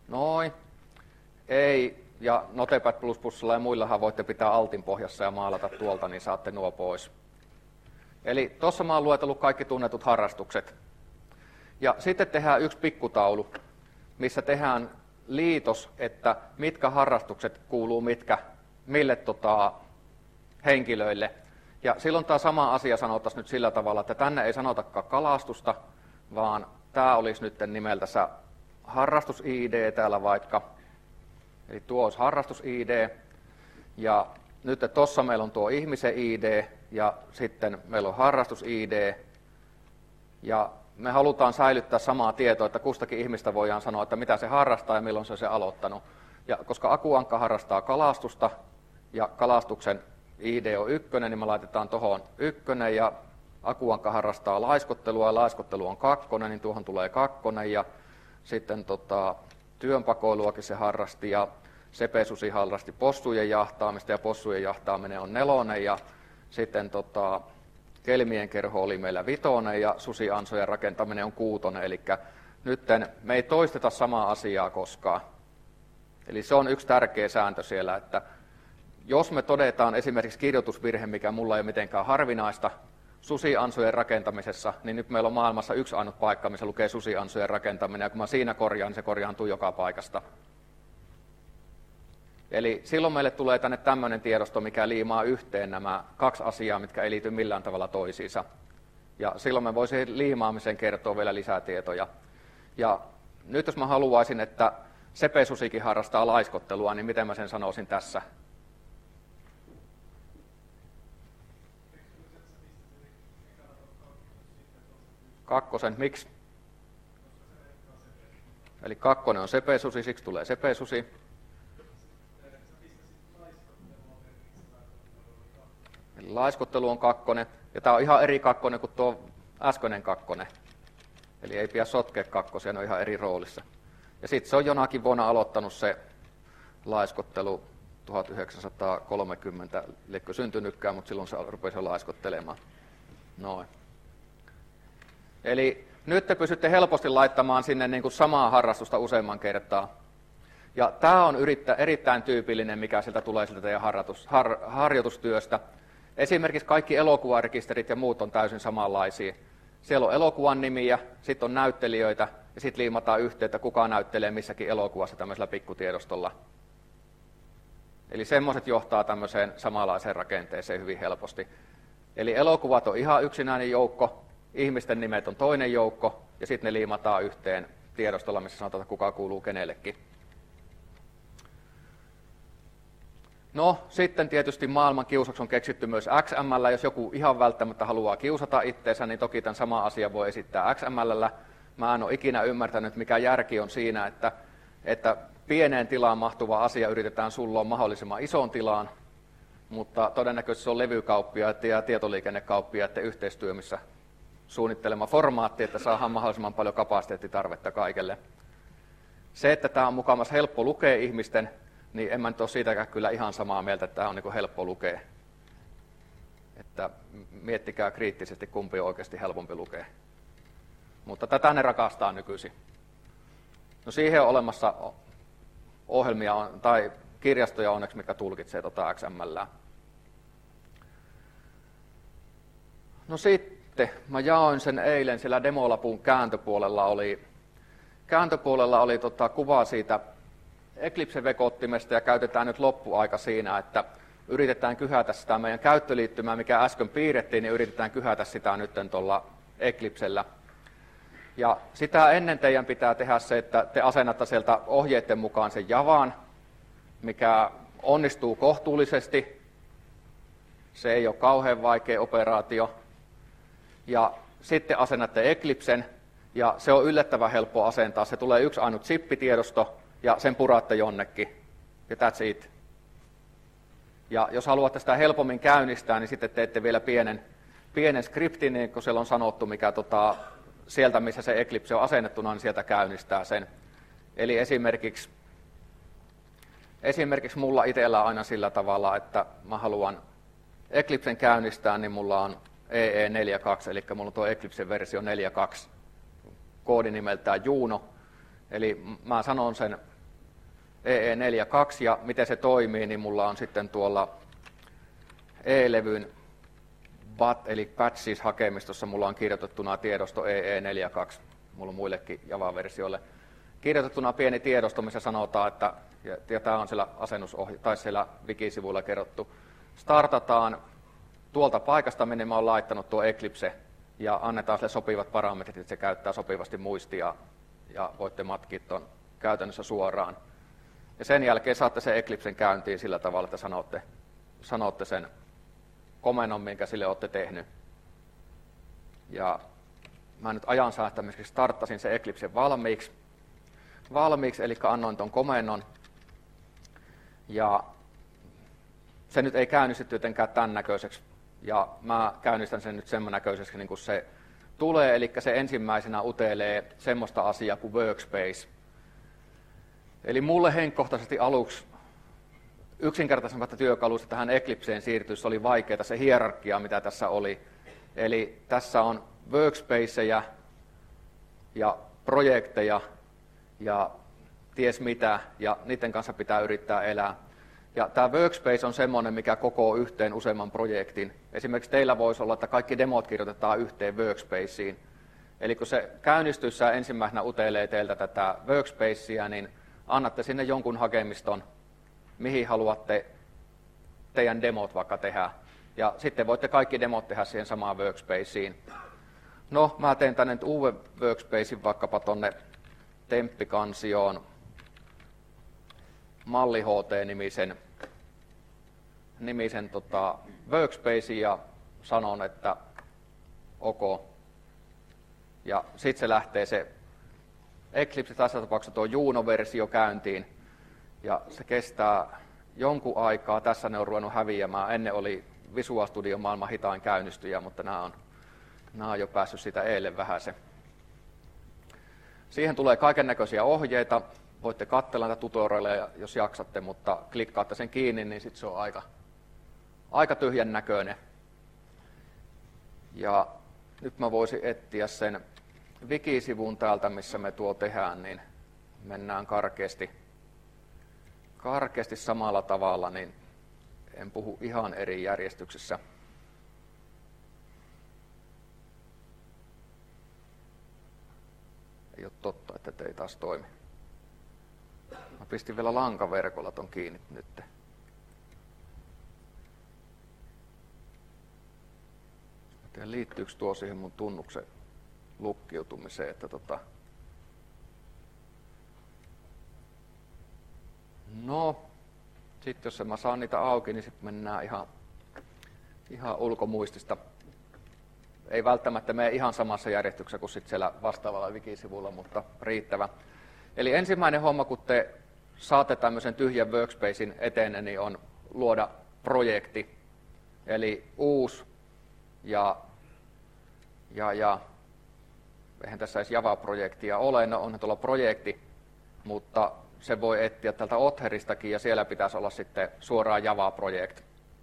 Noin. Ei. Ja Notepad plus plusilla ja muillahan voitte pitää altin pohjassa ja maalata tuolta, niin saatte nuo pois. Eli tuossa mä oon luetellut kaikki tunnetut harrastukset. Ja sitten tehdään yksi pikkutaulu, missä tehdään liitos, että mitkä harrastukset kuuluu mitkä, mille tota, henkilöille. Ja silloin tämä sama asia sanottaisiin nyt sillä tavalla, että tänne ei sanotakaan kalastusta, vaan tämä olisi nyt nimeltänsä harrastus-I D täällä vaikka. Eli tuo olisi harrastus-I D. Ja nyt tuossa meillä on tuo ihmisen I D ja sitten meillä on harrastus-I D. Ja me halutaan säilyttää samaa tietoa, että kustakin ihmistä voidaan sanoa, että mitä se harrastaa ja milloin se on se aloittanut. Ja koska Akuankka harrastaa kalastusta ja kalastuksen I D on ykkönen, niin me laitetaan tuohon ykkönen ja Akuankka harrastaa laiskottelua ja laiskottelu on kakkonen, niin tuohon tulee kakkonen ja sitten tota, työnpakoiluakin se harrasti ja Sepe-susi harrasti possujen jahtaamista ja possujen jahtaaminen on nelonen ja sitten tota, Kelmien kerho oli meillä vitonen ja susiansojen rakentaminen on kuutonen, eli nytten me ei toisteta samaa asiaa koskaan. Eli se on yksi tärkeä sääntö siellä, että jos me todetaan esimerkiksi kirjoitusvirhe, mikä mulla ei ole mitenkään harvinaista susiansojen rakentamisessa, niin nyt meillä on maailmassa yksi ainut paikka, missä lukee susiansojen rakentaminen, ja kun mä siinä korjaan, niin se korjaantuu joka paikasta. Eli silloin meille tulee tänne tämmöinen tiedosto, mikä liimaa yhteen nämä kaksi asiaa, mitkä ei liity millään tavalla toisiinsa. Ja silloin me voisin liimaamisen kertoa vielä lisätietoja. Ja nyt jos mä haluaisin, että Sepe-susikin harrastaa laiskottelua, niin miten mä sen sanoisin tässä? Kakkosen, miksi? Eli kakkonen on Sepe-susi, siksi tulee Sepe-susi. Eli laiskottelu on kakkonen, ja tämä on ihan eri kakkonen kuin tuo äskeinen kakkonen. Eli ei pidä sotkea kakkosia, ne on ihan eri roolissa. Ja sitten se on jonakin vuonna aloittanut se laiskottelu tuhatyhdeksänsataakolmekymmentä, liekö syntynytkään, mutta silloin se rupesi laiskottelemaan. Noin. Eli nyt te pystytte helposti laittamaan sinne niin kuin samaa harrastusta useamman kertaa. Ja tämä on yrittä, erittäin tyypillinen, mikä sieltä tulee sieltä teidän harjoitus, har, harjoitustyöstä. Esimerkiksi kaikki elokuvarekisterit ja muut on täysin samanlaisia. Siellä on elokuvan nimiä, sitten on näyttelijöitä ja sitten liimataan yhteen, että kuka näyttelee missäkin elokuvassa tämmöisellä pikkutiedostolla. Eli semmoiset johtaa tämmöiseen samanlaiseen rakenteeseen hyvin helposti. Eli elokuvat on ihan yksinäinen joukko, ihmisten nimet on toinen joukko ja sitten ne liimataan yhteen tiedostolla, missä sanotaan, että kuka kuuluu kenellekin. No, sitten tietysti maailman kiusaksi on keksitty myös X M L. Jos joku ihan välttämättä haluaa kiusata itseensä, niin toki tämän sama asia voi esittää X M L:llä. Mä en ole ikinä ymmärtänyt, mikä järki on siinä, että, että pieneen tilaan mahtuva asia yritetään sulloa mahdollisimman isoon tilaan, mutta todennäköisesti se on levykauppiaiden ja tietoliikennekauppiaiden yhteistyö, missä suunnittelema formaatti, että saadaan mahdollisimman paljon kapasiteettitarvetta kaikelle. Se, että tämä on mukamas helppo lukea ihmisten, niin en mä nyt ole siitäkään kyllä ihan samaa mieltä, että tämä on niin kuin helppo lukea. Että miettikää kriittisesti, kumpi on oikeasti helpompi lukea. Mutta tätä ne rakastaa nykyisin. No siihen on olemassa ohjelmia tai kirjastoja onneksi, mikä tulkitsee tuota X M L:ää. No sitten, mä jaoin sen eilen, siellä Demolabun kääntöpuolella oli, kääntöpuolella oli tota kuva siitä Eclipse-vekottimesta ja käytetään nyt loppuaika siinä, että yritetään kyhätä sitä meidän käyttöliittymää, mikä äsken piirrettiin, niin yritetään kyhätä sitä nyt tuolla Eclipsellä. Ja sitä ennen teidän pitää tehdä se, että te asennatte sieltä ohjeiden mukaan sen Javan, mikä onnistuu kohtuullisesti. Se ei ole kauhean vaikea operaatio. Ja sitten asennatte Eclipsen, ja se on yllättävän helppo asentaa. Se tulee yksi ainut zippitiedosto, ja sen puraatte jonnekin. Ja that's it. Ja jos haluatte sitä helpommin käynnistää, niin sitten teette vielä pienen, pienen skriptin, niin kuin siellä on sanottu, mikä tota, sieltä, missä se Eclipse on asennettuna, niin sieltä käynnistää sen. Eli esimerkiksi, esimerkiksi mulla itsellä aina sillä tavalla, että mä haluan Eclipsen käynnistää, niin mulla on E E neljäkymmentäkaksi, eli mulla on tuo Eclipsen versio neljäkymmentäkaksi, koodi nimeltään Juno. Eli mä sanon sen E E neljä kaksi, ja miten se toimii, niin mulla on sitten tuolla E-levyn bat, eli patches-hakemistossa mulla on kirjoitettuna tiedosto E E neljä kaksi, mulla on muillekin Java-versioille kirjoitettuna pieni tiedosto, missä sanotaan, että, ja, ja tämä on siellä asennusohje, tai siellä wikisivuilla kerrottu, startataan tuolta paikasta, minne mä oon laittanut tuo Eclipse, ja annetaan sille sopivat parametrit, että se käyttää sopivasti muistia, ja voitte matkia tuon käytännössä suoraan. Ja sen jälkeen saatte sen Eclipsen käyntiin sillä tavalla, että sanotte, sanotte sen komennon, minkä sille olette tehnyt. Ja mä nyt ajan säästämiseksi starttasin sen Eclipsen valmiiksi, valmiiksi eli annoin tuon komennon. Ja se nyt ei käynnisty jotenkään tämän näköiseksi. Ja mä käynnistän sen nyt semmoinen näköiseksi, niin kuin se tulee, eli se ensimmäisenä utelee semmoista asiaa kuin workspace. Eli mulle henkkohtaisesti aluksi yksinkertaisemmasta työkalusta tähän Eclipseen siirtyessä oli vaikeaa se hierarkia, mitä tässä oli. Eli tässä on workspaceja ja projekteja ja ties mitä, ja niiden kanssa pitää yrittää elää. Ja tämä workspace on semmoinen, mikä kokoo yhteen useamman projektin. Esimerkiksi teillä voisi olla, että kaikki demot kirjoitetaan yhteen workspaceen. Eli kun se käynnistyssä ensimmäisenä utelee teiltä tätä workspacea, niin annatte sinne jonkun hakemiston, mihin haluatte teidän demot vaikka tehdä. Ja sitten voitte kaikki demot tehdä siihen samaan workspaceen. No, mä teen tänne nyt uuden workspacein vaikkapa tonne Temppikansioon malli H T-nimisen nimisen, tota, workspacein ja sanon, että ok. Ja sitten se lähtee se Eclipse, tässä tapauksessa tuo Juno-versio käyntiin. Ja se kestää jonkun aikaa. Tässä ne on ruvennut häviämään. Ennen oli Visual Studio maailman hitain käynnistyjä, mutta nämä on, nämä on jo päässyt siitä eilen vähäsen. Siihen tulee kaiken näköisiä ohjeita. Voitte katsella näitä tutorialeja, jos jaksatte, mutta klikkaatte sen kiinni, niin sitten se on aika, aika tyhjän näköinen. Ja nyt mä voisin etsiä sen wikisivun täältä, missä me tuo tehdään, niin mennään karkeasti, karkeasti samalla tavalla, niin en puhu ihan eri järjestyksessä. Ei ole totta, että ei taas toimi. Mä pistin vielä lankaverkolla ton kiinni nyt. Ja liittyykö tuo siihen mun tunnuksen lukkiutumiseen, että tota... No, sitten jos mä saan niitä auki, niin sitten mennään ihan, ihan ulkomuistista. Ei välttämättä mene ihan samassa järjestyksessä kuin sit siellä vastaavalla wikisivulla, mutta riittävä. Eli ensimmäinen homma, kun te saatte tämmöisen tyhjän workspacein eteen, niin on luoda projekti. Eli uusi ja, ja, ja eihän tässä edes Java-projektia ole, no onhan tuolla projekti, mutta se voi etsiä tältä Otheristakin ja siellä pitäisi olla sitten suoraan Java-projekt.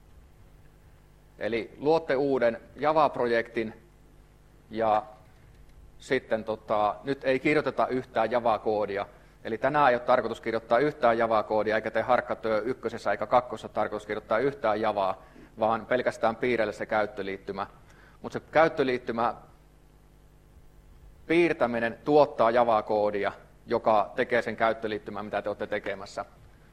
Eli luotte uuden Java-projektin ja sitten tota, nyt ei kirjoiteta yhtään Java-koodia. Eli tänään ei ole tarkoitus kirjoittaa yhtään Java-koodia, eikä te harkkatyö ykkösessä eikä kakkosessa ole tarkoitus kirjoittaa yhtään Javaa, vaan pelkästään piirrellä se käyttöliittymä. Mutta se käyttöliittymä piirtäminen tuottaa Java-koodia, joka tekee sen käyttöliittymän, mitä te olette tekemässä.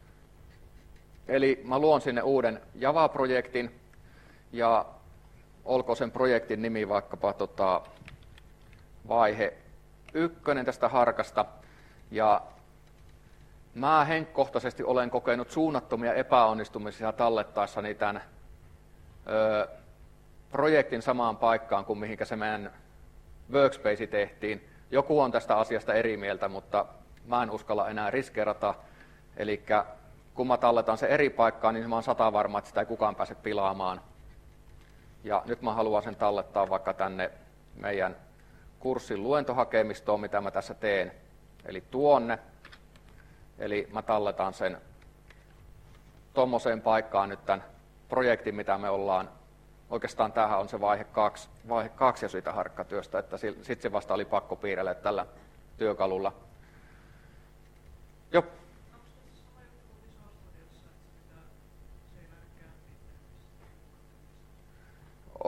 Eli mä luon sinne uuden Java-projektin, ja olkoon sen projektin nimi vaikkapa tota, vaihe ykkönen tästä harkasta. Ja mä henkkohtaisesti olen kokenut suunnattomia epäonnistumisia tallettaessani tämän ö, projektin samaan paikkaan kuin mihinkä se meidän workspace tehtiin. Joku on tästä asiasta eri mieltä, mutta mä en uskalla enää riskeerata. Eli kun mä talletan se eri paikkaan, niin mä oon sata varma, että sitä ei kukaan pääse pilaamaan. Ja nyt mä haluan sen tallettaa vaikka tänne meidän kurssin luentohakemistoon, mitä mä tässä teen. Eli tuonne. Eli mä talletan sen tuommoiseen paikkaan nyt tämän projektin, mitä me ollaan. Oikeastaan tämähän on se vaihe kaksi, vaihe kaksi jo siitä harkkatyöstä, että sitten se vasta oli pakko piirrellä tällä työkalulla. Joo.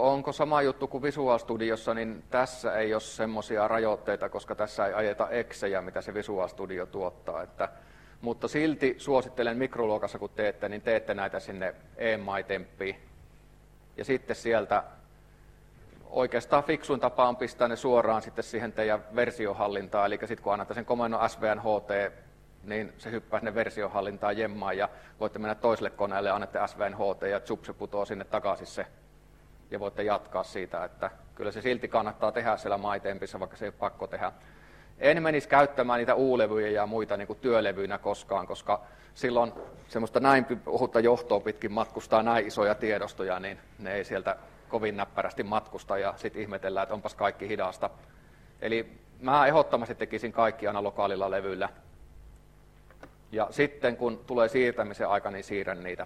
onko sama juttu kuin Visual Studiossa, niin tässä ei ole semmoisia rajoitteita, koska tässä ei ajeta eksejä, mitä se Visual Studio tuottaa. Että, mutta silti suosittelen mikroluokassa, kun teette, niin teette näitä sinne E M I-temppiin. Ja sitten sieltä oikeastaan fiksuin tapa on pistää ne suoraan sitten siihen teidän versiohallintaan. Eli sitten kun annatte sen komennon S V N H T, niin se hyppää sinne versiohallintaan jemmaan ja voitte mennä toiselle koneelle ja annatte S V N H T ja zup, se putoo sinne takaisin se. Ja voitte jatkaa siitä, että kyllä se silti kannattaa tehdä siellä MyTempissä, vaikka se ei ole pakko tehdä. En menisi käyttämään niitä U-levyjä ja muita niin kuin työlevyinä koskaan, koska silloin semmoista näin ohutta johtoa pitkin matkustaa näin isoja tiedostoja, niin ne ei sieltä kovin näppärästi matkusta ja sitten ihmetellään, että onpas kaikki hidasta. Eli mä ehdottomasti tekisin kaikki aina lokaalilla levyllä. Ja sitten kun tulee siirtämisen aika, niin siirrän niitä.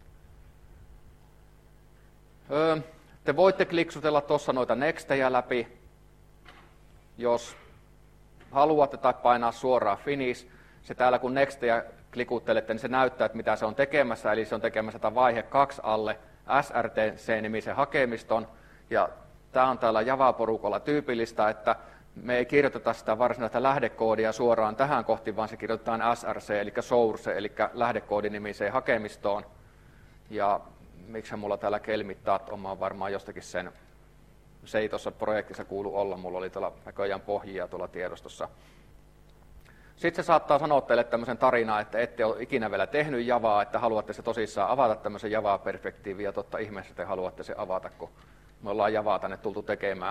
Öö, te voitte kliksutella tuossa noita nextejä läpi, jos haluatte, tai painaa suoraan finish. Se täällä kun nextejä klikuttelette, niin se näyttää, että mitä se on tekemässä, eli se on tekemässä tätä vaihe kaksi alle S R T C-nimisen hakemiston. Ja tämä on täällä Java-porukalla tyypillistä, että me ei kirjoiteta sitä varsinaista lähdekoodia suoraan tähän kohti, vaan se kirjoitetaan S R C, eli source, eli lähdekoodinimiseen hakemistoon. Ja miksi mulla täällä kelmittaa, on varmaan jostakin sen, se ei tuossa projektissa kuulu olla, mulla oli tuolla näköjään pohjia tuolla tiedostossa. Sitten se saattaa sanoa teille tämmöisen tarinaa, että ette ole ikinä vielä tehnyt Javaa, että haluatte se tosissaan avata tämmöisen Java-perspektiivin, ja totta ihmeessä te haluatte se avata, kun me ollaan Javaa tänne tultu tekemään.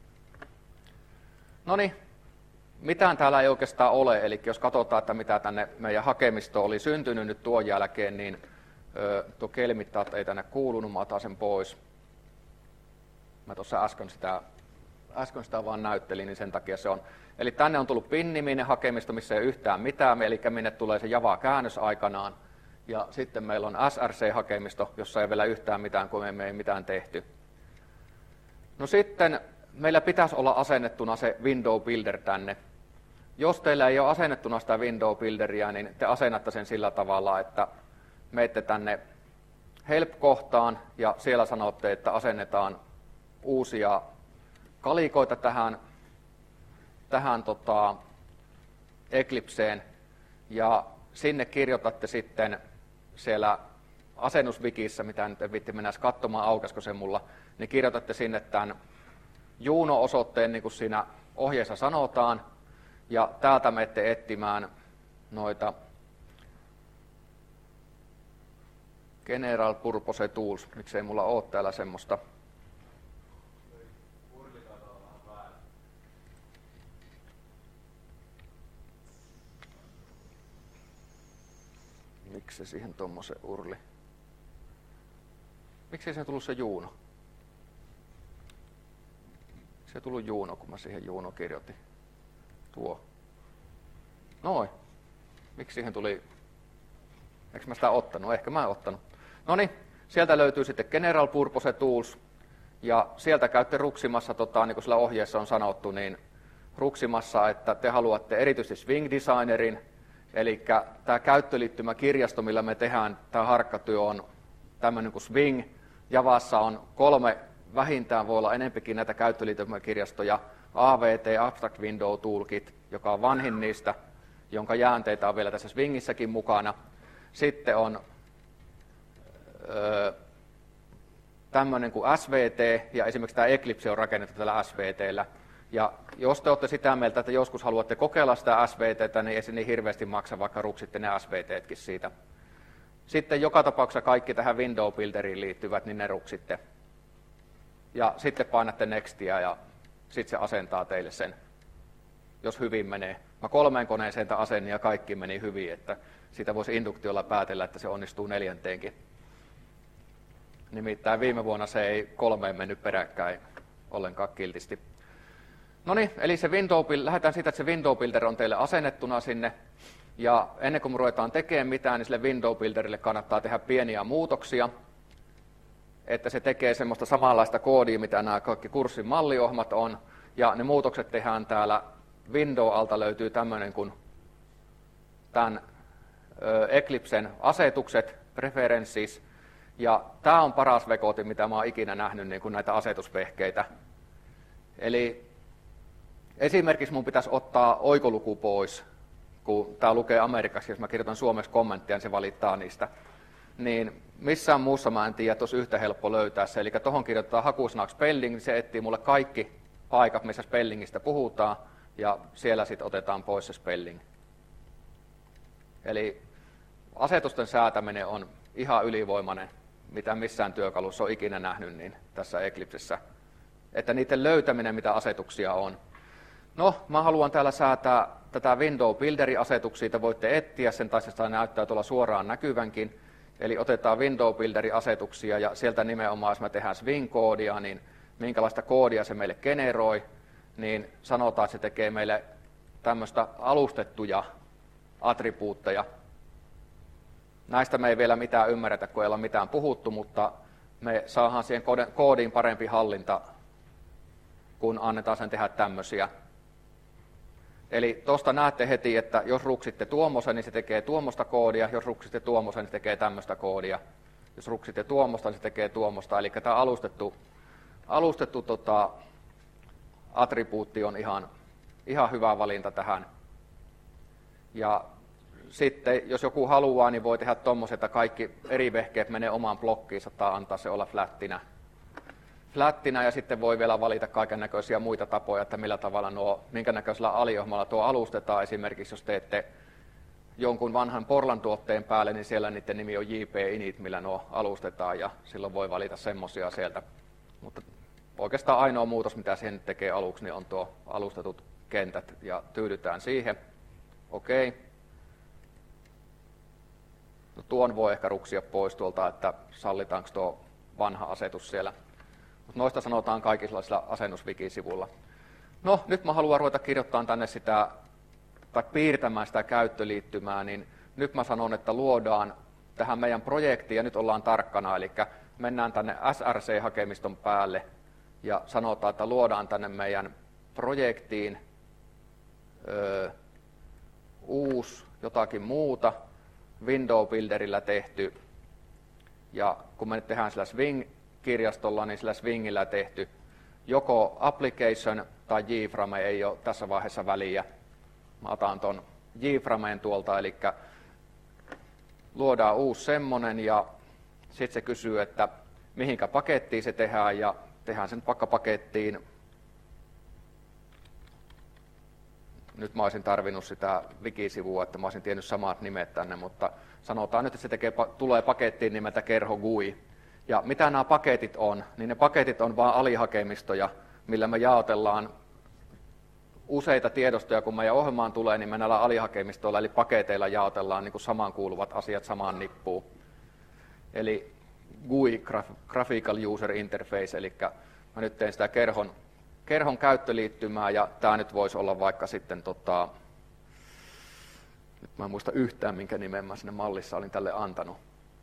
No niin, mitään täällä ei oikeastaan ole, eli jos katsotaan, että mitä tänne meidän hakemistoon oli syntynyt nyt tuon jälkeen, niin ö, tuo kelmittaat ei tänne kuulunut, mä otan sen pois. Mä tuossa äsken sitä, äsken sitä vaan näyttelin, niin sen takia se on. Eli tänne on tullut pin-niminen hakemisto, missä ei ole yhtään mitään, eli minne tulee se Java-käännös aikanaan. Ja sitten meillä on S R C-hakemisto, jossa ei vielä yhtään mitään, kun me ei mitään tehty. No sitten meillä pitäisi olla asennettuna se Window Builder tänne. Jos teillä ei ole asennettuna sitä Window Builderia, niin te asennatte sen sillä tavalla, että menette tänne Help-kohtaan ja siellä sanotte, että asennetaan uusia kalikoita tähän, tähän tota, Eclipseen ja sinne kirjoitatte sitten siellä asennuswikissä, mitä nyt en viitti mennä katsomaan, aukaisiko se mulla, niin kirjoitatte sinne tämän Juno-osoitteen, niin kuin siinä ohjeessa sanotaan, ja täältä menette etsimään noita General Purpose Tools, miksei mulla ole täällä semmoista. Miksi se siihen tommosen urli? Miksi ei siihen tullut se Juno? Se ei tullut Juno, kun mä siihen Juno kirjoitin. Tuo. Noin. Miksi siihen tuli... Eikö mä sitä ottanut? Ehkä mä en ottanut. Noniin, sieltä löytyy sitten General Purpose Tools. Ja sieltä käytte ruksimassa, tota, niin kuin sillä ohjeessa on sanottu, niin ruksimassa, että te haluatte erityisesti Swing Designerin. Eli tämä käyttöliittymäkirjasto, millä me tehdään tämä harkkatyö, on tämmöinen kuin Swing. Javassa on kolme, vähintään voi olla enempikin näitä käyttöliittymäkirjastoja. A V T, Abstract Window Toolkit, joka on vanhin niistä, jonka jäänteitä on vielä tässä Swingissäkin mukana. Sitten on öö, tämmöinen kuin S V T, ja esimerkiksi tämä Eclipse on rakennettu tällä S V T:llä. Ja jos te olette sitä mieltä, että joskus haluatte kokeilla sitä S V T:tä, niin ei se niin hirveästi maksa, vaikka ruksitte ne S V T:tkin siitä. Sitten joka tapauksessa kaikki tähän Window Builderiin liittyvät, niin ne ruksitte. Ja sitten painatte Nextia ja sitten se asentaa teille sen, jos hyvin menee. Mä kolmeen koneeseen tämän asennin ja kaikki meni hyvin, että siitä voisi induktiolla päätellä, että se onnistuu neljänteenkin. Nimittäin viime vuonna se ei kolmeen mennyt peräkkäin ollenkaan kiltisti. No niin, eli se window, lähdetään siitä, että se Window Builder on teille asennettuna sinne. Ja ennen kuin me ruvetaan tekemään mitään, niin sille Window Builderille kannattaa tehdä pieniä muutoksia. Että se tekee semmoista samanlaista koodia, mitä nämä kaikki kurssin malliohjelmat on. Ja ne muutokset tehdään täällä Window-alta löytyy tämmöinen kuin tämän Eclipsen asetukset, preferences. Ja tämä on paras vekotin, mitä mä oon ikinä nähnyt niin kuin näitä asetusvehkeitä. Eli esimerkiksi mun pitäisi ottaa oikoluku pois, kun tämä lukee amerikaksi, jos mä kirjoitan suomeksi kommenttia, niin se valittaa niistä. Niin missään muussa mä en tiedä, että olisi yhtä helppo löytää se. Eli tuohon kirjoitetaan hakusanaksi spelling, niin se etsii mulle kaikki paikat, missä spellingistä puhutaan, ja siellä sitten otetaan pois se spelling. Eli asetusten säätäminen on ihan ylivoimainen, mitä missään työkalussa on ikinä nähnyt niin tässä Eclipsessä. Että niiden löytäminen, mitä asetuksia on. No, mä haluan täällä säätää tätä Window Builderin asetuksia, te voitte etsiä sen, tai se näyttää tuolla suoraan näkyvänkin. Eli otetaan Window Builderin asetuksia, ja sieltä nimenomaan, jos me tehdään Swing-koodia, niin minkälaista koodia se meille generoi, niin sanotaan, että se tekee meille tämmöistä alustettuja attribuutteja. Näistä me ei vielä mitään ymmärretä, kun ei ole mitään puhuttu, mutta me saadaan siihen koodiin parempi hallinta, kun annetaan sen tehdä tämmöisiä. Eli tuosta näette heti, että jos ruksitte tuommoisen, niin se tekee tuommoista koodia, jos ruksitte tuommoisen, niin se tekee tämmöistä koodia. Jos ruksitte tuommoista, niin se tekee tuommoista. Eli tämä alustettu, alustettu tota, attribuutti on ihan, ihan hyvä valinta tähän. Ja sitten, jos joku haluaa, niin voi tehdä tuommoisen, että kaikki eri vehkeet menee omaan blokkiinsa tai antaa se olla flättinä. Flättinä, ja sitten voi vielä valita kaiken näköisiä muita tapoja, että millä tavalla nuo, minkä näköisellä aliohjelmalla tuo alustetaan. Esimerkiksi jos teette jonkun vanhan Portland-tuotteen päälle, niin siellä niiden nimi on J P Init, millä nuo alustetaan, ja silloin voi valita semmoisia sieltä. Mutta oikeastaan ainoa muutos, mitä siihen tekee aluksi, niin on tuo alustetut kentät, ja tyydytään siihen. Okei. No, tuon voi ehkä ruksia pois tuolta, että sallitaanko tuo vanha asetus siellä. Mutta noista sanotaan kaikilla asennuswiki-sivulla. No, nyt mä haluan ruveta kirjoittamaan tänne sitä, tai piirtämään sitä käyttöliittymää, niin nyt mä sanon, että luodaan tähän meidän projektiin, ja nyt ollaan tarkkana, eli mennään tänne S R C-hakemiston päälle, ja sanotaan, että luodaan tänne meidän projektiin ö, uusi jotakin muuta, Window Builderillä tehty, ja kun me nyt tehdään sillä Swing-kirjastolla, niin sillä Swingillä tehty joko application tai JFrame, ei ole tässä vaiheessa väliä. Mä otan ton JFrameen tuolta, eli luodaan uusi semmonen, ja sitten se kysyy, että mihinkä pakettiin se tehdään, ja tehdään sen vaikka pakettiin. Nyt mä olisin tarvinnut sitä wikisivua, että mä olisin tiennyt samat nimet tänne, mutta sanotaan nyt, että se tekee, tulee pakettiin nimeltä kerho G U I. Ja mitä nämä paketit on? Niin ne paketit on vain alihakemistoja, millä me jaotellaan useita tiedostoja, kun meidän ohjelmaan tulee, niin me näillä alihakemistoilla, eli paketeilla jaotellaan niin kuin samaan kuuluvat asiat samaan nippuun. Eli G U I, Graphical User Interface, eli mä nyt teen sitä kerhon, kerhon käyttöliittymää, ja tämä nyt voisi olla vaikka sitten, tota, nyt mä en muista yhtään, minkä nimen mä sinne mallissa olin tälle antanut.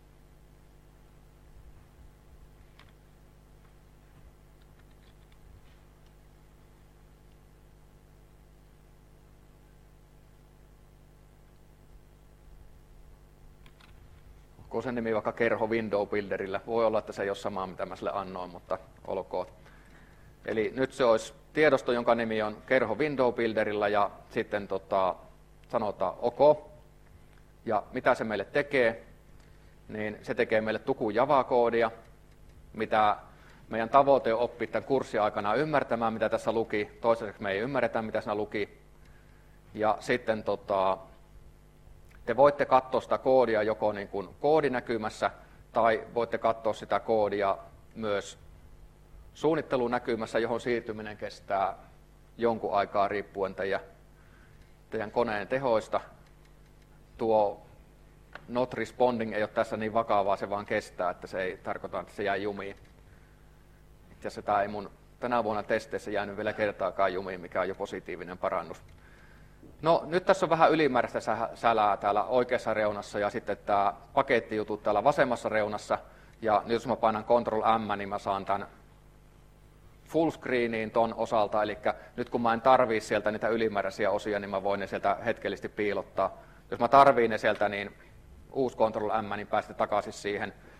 Onko sen nimi vaikka kerho Window Builderillä? Voi olla, että se ei ole samaa, mitä mä sille annoin, mutta olkoon. Eli nyt se olisi tiedosto, jonka nimi on kerho Window Builderilla, ja sitten tota, sanotaan OK. Ja mitä se meille tekee? Niin se tekee meille tuku Java-koodia, mitä meidän tavoite on oppia tämän kurssin aikana ymmärtämään, mitä tässä luki. Toiseksi me ei ymmärretä, mitä siinä luki. Ja sitten tota, te voitte katsoa sitä koodia joko niin kuin koodinäkymässä, tai voitte katsoa sitä koodia myös suunnittelunäkymässä, johon siirtyminen kestää jonkun aikaa riippuen teidän, teidän koneen tehoista. Tuo not responding ei ole tässä niin vakavaa, se vaan kestää, että se ei tarkoita, että se jää jumiin. Itse asiassa tämä ei mun tänä vuonna testeissä jäänyt vielä kertaakaan jumiin, mikä on jo positiivinen parannus. No, nyt tässä on vähän ylimääräistä sälää täällä oikeassa reunassa, ja sitten tämä pakettijutut täällä vasemmassa reunassa. Ja nyt jos mä painan Control M, niin mä saan tämän full screeniin ton osalta, eli nyt kun mä en tarvii sieltä niitä ylimääräisiä osia, niin mä voin ne sieltä hetkellisesti piilottaa. Jos mä tarviin ne sieltä, niin uusi Control M, niin päästä takaisin siihen.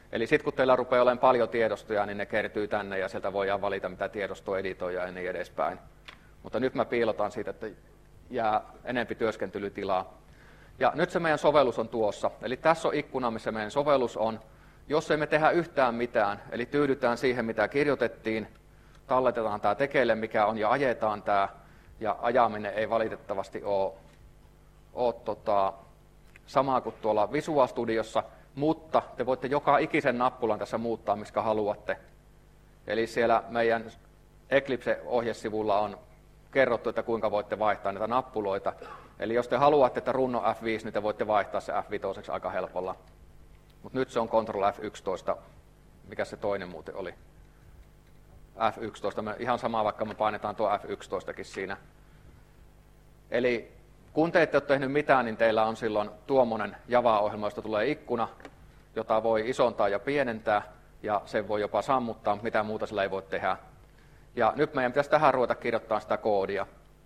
Eli sitten kun teillä rupeaa olemaan paljon tiedostoja, niin ne kertyy tänne ja sieltä voidaan valita, mitä tiedostoa editoja ja niin edespäin. Mutta nyt mä piilotan siitä, että jää enempi työskentelytilaa. Ja nyt se meidän sovellus on tuossa. Eli tässä on ikkuna, missä meidän sovellus on. Jos ei me tehdä yhtään mitään, eli tyydytään siihen, mitä kirjoitettiin, talletetaan tämä tekeille, mikä on, ja ajetaan tämä, ja ajaminen ei valitettavasti ole, ole tota, samaa kuin tuolla Visual Studiossa, mutta te voitte joka ikisen nappulan tässä muuttaa, miskä haluatte. Eli siellä meidän Eclipse-ohjesivulla on kerrottu, että kuinka voitte vaihtaa näitä nappuloita. Eli jos te haluatte, että runno F viisi, niin te voitte vaihtaa se F viisi aika helpolla. Mutta nyt se on Control F yksitoista. Mikä se toinen muuten oli? F yksitoista. Me ihan sama, vaikka me painetaan tuo F yksitoistakin siinä. Eli kun te ette ole tehnyt mitään, niin teillä on silloin tuommoinen Java-ohjelma, josta tulee ikkuna, jota voi isontaa ja pienentää, ja sen voi jopa sammuttaa, mitä muuta sillä ei voi tehdä. Ja nyt meidän pitäisi tähän ruveta kirjoittaa sitä koodia.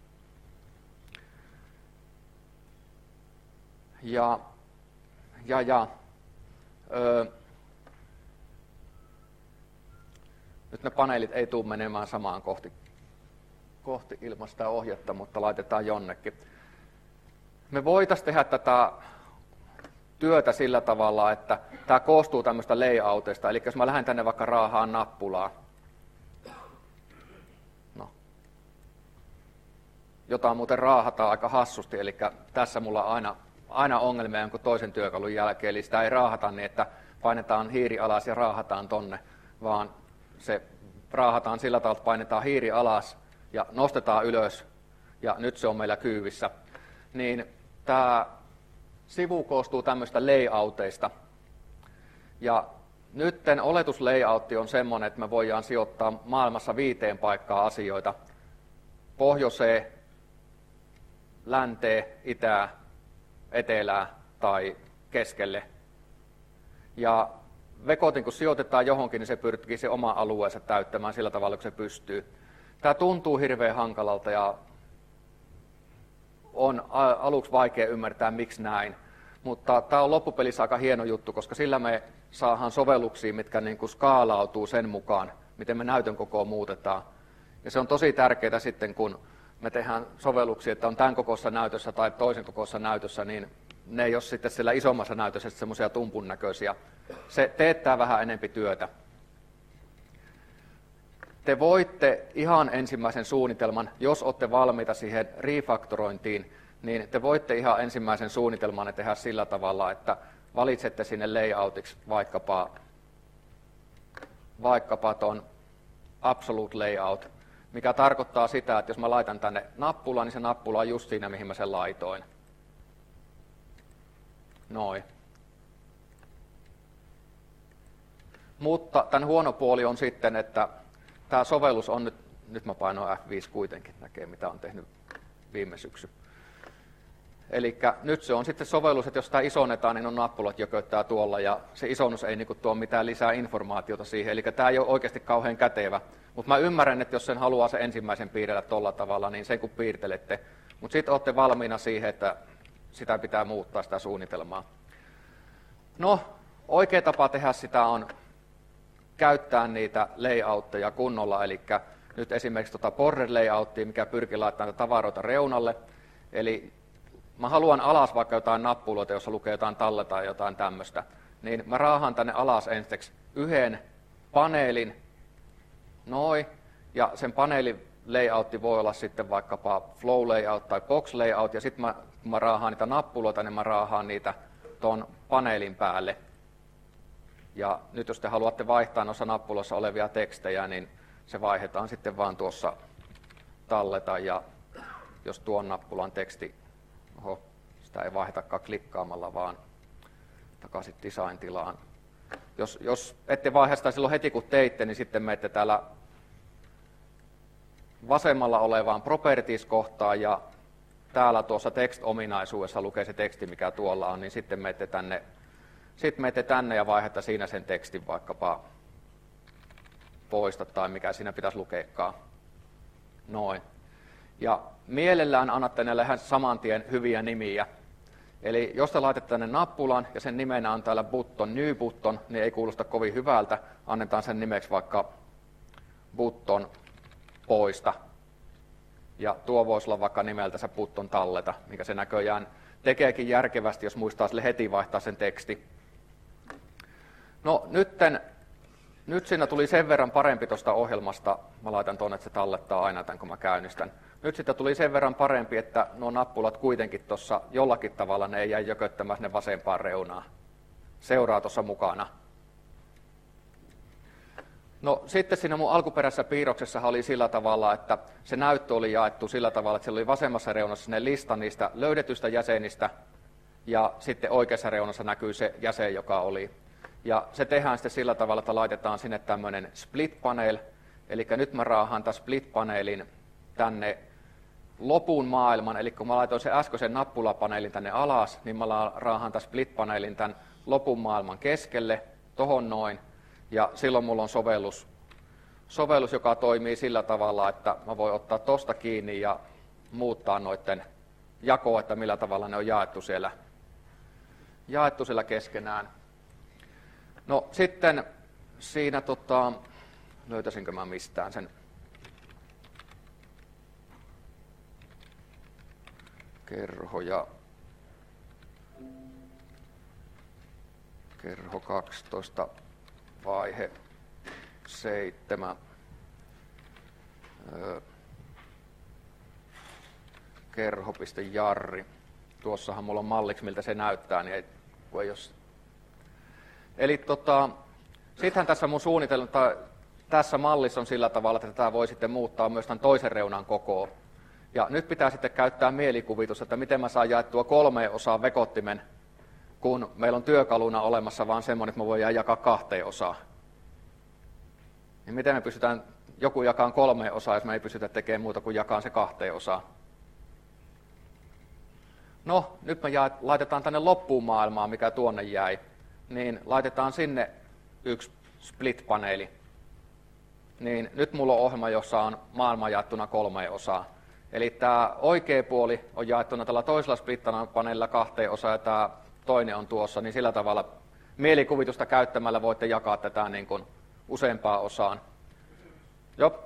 Ja, ja, ja. Öö, nyt ne paneelit ei tule menemään samaan kohti, kohti ilman sitä ohjetta, mutta laitetaan jonnekin. Me voitaisiin tehdä tätä työtä sillä tavalla, että tämä koostuu tämmöistä layouteista. Eli jos mä lähden tänne vaikka raahaan nappulaa, no, jota muuten raahataan aika hassusti, eli tässä mulla on aina, aina ongelmia jonkun toisen työkalun jälkeen, eli sitä ei raahata niin, että painetaan hiiri alas ja raahataan tonne, vaan se raahataan sillä tavalla, että painetaan hiiri alas ja nostetaan ylös, ja nyt se on meillä kyyvissä. Niin tämä sivu koostuu tämmöistä layouteista. Ja nytten oletuslayoutti on semmoinen, että me voidaan sijoittaa maailmassa viiteen paikkaan asioita. Pohjoiseen, länteen, itään, etelään tai keskelle. Ja vekotin kun sijoitetaan johonkin, niin se pyrkii se oma alueensa täyttämään sillä tavalla, kun se pystyy. Tämä tuntuu hirveän hankalalta ja on aluksi vaikea ymmärtää, miksi näin. Mutta tämä on loppupelissä aika hieno juttu, koska sillä me saadaan sovelluksia, mitkä niin kuin skaalautuu sen mukaan, miten me näytön kokoa muutetaan. Ja se on tosi tärkeää sitten, kun me tehdään sovelluksia, että on tämän kokoisessa näytössä tai toisen kokoisessa näytössä, niin ne ei ole sitten siellä isommassa näytössä semmoisia tumpun näköisiä. Se teettää vähän enempi työtä. Te voitte ihan ensimmäisen suunnitelman, jos olette valmiita siihen refaktorointiin, niin te voitte ihan ensimmäisen suunnitelman tehdä sillä tavalla, että valitsette sinne layoutiksi vaikkapa, vaikkapa ton absolute layout, mikä tarkoittaa sitä, että jos mä laitan tänne nappulan, niin se nappula on just siinä, mihin mä sen laitoin. Noin. Mutta tämän huono puoli on sitten, että tämä sovellus on nyt, nyt mä painoin F viisi kuitenkin, näkee mitä on tehnyt viime syksy. Eli nyt se on sitten sovellus, että jos tämä isonnetaan, niin on nappulat jököttää tuolla, ja se isonnus ei niinku tuo mitään lisää informaatiota siihen, eli tämä ei ole oikeasti kauhean kätevä. Mutta mä ymmärrän, että jos sen haluaa se ensimmäisen piirrellä tuolla tavalla, niin sen kun piirtelette. Mutta sitten olette valmiina siihen, että sitä pitää muuttaa sitä suunnitelmaa. No, oikea tapa tehdä sitä on käyttää niitä layoutteja kunnolla, eli nyt esimerkiksi tuota border layouttia, mikä pyrkii laittamaan tavaroita reunalle. Eli mä haluan alas vaikka jotain nappuloita, jossa lukee jotain talle tai jotain tämmöistä, niin mä raahan tänne alas ensiksi yhden paneelin, noin, ja sen paneelin layoutti voi olla sitten vaikkapa flow layout tai box layout, ja sitten mä, kun mä raahaan niitä nappuloita, niin mä raahaan niitä ton paneelin päälle. Ja nyt jos te haluatte vaihtaa noissa nappuloissa olevia tekstejä, niin se vaihdetaan sitten vaan tuossa talleta, ja jos tuon nappulan teksti, oho, sitä ei vaihdetakaan klikkaamalla, vaan takaisin design-tilaan. Jos, jos ette vaihda sitä silloin heti kun teitte, niin sitten menette täällä vasemmalla olevaan properties-kohtaan, ja täällä tuossa text-ominaisuudessa lukee se teksti, mikä tuolla on, niin sitten menette tänne, sitten menette tänne ja vaihdatte siinä sen tekstin vaikkapa poista tai mikä siinä pitäisi lukeekaan. Noin. Ja mielellään annatte näille saman tien hyviä nimiä. Eli jos te laitatte tänne nappulan ja sen nimenä on täällä button, new button, niin ei kuulosta kovin hyvältä. Annetaan sen nimeksi vaikka button poista. Ja tuo voisi olla vaikka nimeltänsä button talleta, mikä se näköjään tekeekin järkevästi, jos muistaa sille heti vaihtaa sen teksti. No nytten, nyt siinä tuli sen verran parempi tuosta ohjelmasta, mä laitan tuonne, että se tallettaa aina tämän, kun mä käynnistän. Nyt sitten tuli sen verran parempi, että nuo nappulat kuitenkin tuossa jollakin tavalla, ne ei jäi jököttämään sinne vasempaan reunaan. Seuraa tuossa mukana. No sitten siinä mun alkuperäisessä piirroksessa oli sillä tavalla, että se näyttö oli jaettu sillä tavalla, että siellä oli vasemmassa reunassa ne lista niistä löydetyistä jäsenistä, ja sitten oikeassa reunassa näkyy se jäsen, joka oli. Ja se tehdään sitten sillä tavalla, että laitetaan sinne tämmöinen split panel, eli nyt mä raahaan tämän split paneelin tänne lopun maailman, eli kun mä laitoin sen äskeisen nappulapaneelin tänne alas, niin mä raahaan tämän split paneelin tämän lopun maailman keskelle, tohon noin, ja silloin mulla on sovellus, sovellus, joka toimii sillä tavalla, että mä voin ottaa tosta kiinni ja muuttaa noiden jakoa, että millä tavalla ne on jaettu siellä, jaettu siellä keskenään. No sitten siinä, tota, löytäisinkö mä mistään sen kerho ja kerho kaksitoista vaihe seitsemän. Öö, kerho.jarri. Tuossahan mulla on malliksi, miltä se näyttää, niin ei, ei jos... Eli tota, sittenhän tässä mun suunnitelma, tässä mallissa on sillä tavalla, että tätä voi sitten muuttaa myös tämän toisen reunan kokoon. Ja nyt pitää sitten käyttää mielikuvitus, että miten mä saan jaettua kolmeen osaan vekottimen, kun meillä on työkaluna olemassa vaan semmoinen, että me voidaan jakaa kahteen osaan. Niin miten me pystytään joku jakamaan kolmeen osaan, jos me ei pystytä tekemään muuta kuin jakaa se kahteen osaan. No, nyt me jaet, laitetaan tänne loppuun maailmaan, mikä tuonne jäi, niin laitetaan sinne yksi split-paneeli. Niin nyt mulla on ohjelma, jossa on maailma jaettuna kolmeen osaan. Eli tämä oikea puoli on jaettuna tällä toisella split-paneelilla kahteen osaan, ja tämä toinen on tuossa, niin sillä tavalla mielikuvitusta käyttämällä voitte jakaa tätä niin kuin useampaan osaan. Joo.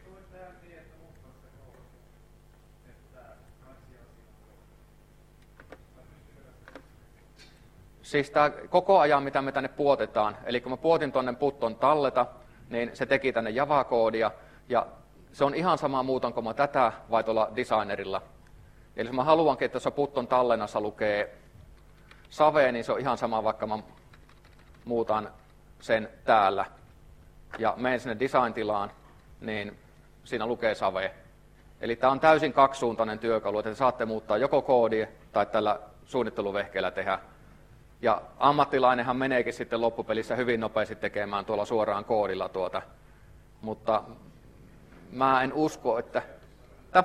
Siis tämä koko ajan, mitä me tänne puotetaan, eli kun mä puotin tuonne button talleta, niin se teki tänne Java-koodia, ja se on ihan sama muutanko mä tätä vai tuolla designerilla. Eli jos mä haluankin, että tuossa button tallennassa lukee save, niin se on ihan sama, vaikka mä muutan sen täällä. Ja menen sinne design-tilaan, niin siinä lukee save. Eli tämä on täysin kaksisuuntainen työkalu, että te saatte muuttaa joko koodia tai tällä suunnitteluvehkeellä tehdä. Ja ammattilainenhan meneekin sitten loppupelissä hyvin nopeasti tekemään tuolla suoraan koodilla tuota. Mutta mä en usko, että... Tä?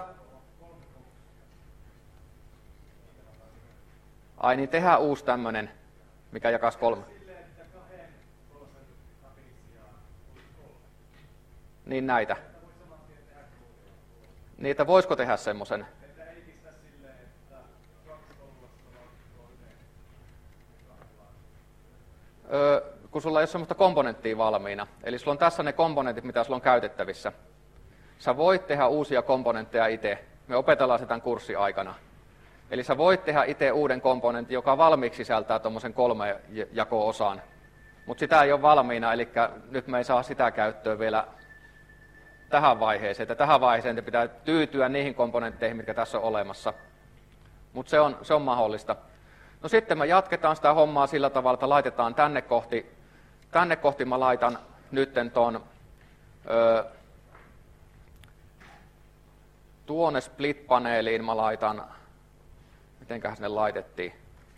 Ai niin, tehdään uusi tämmönen, mikä jakaisi kolme. Niin näitä. Niitä voisiko tehdä semmoisen? Öö, kun sulla ei ole semmoista komponenttia valmiina. Eli sulla on tässä ne komponentit, mitä sulla on käytettävissä. Sä voit tehdä uusia komponentteja itse. Me opetellaan se tämän kurssin aikana. Eli sä voit tehdä itse uuden komponentin, joka valmiiksi sisältää tuommoisen kolme jako-osan. Mutta sitä ei ole valmiina, eli nyt me ei saa sitä käyttöön vielä tähän vaiheeseen. Että tähän vaiheeseen te pitää tyytyä niihin komponentteihin, mitkä tässä on olemassa. Mutta se on, se on mahdollista. No sitten me jatketaan sitä hommaa sillä tavalla, että laitetaan tänne kohti, tänne kohti mä laitan nytten ton öö, tuonne split-paneeliin mä laitan, mitenköhän sinne laitettiin.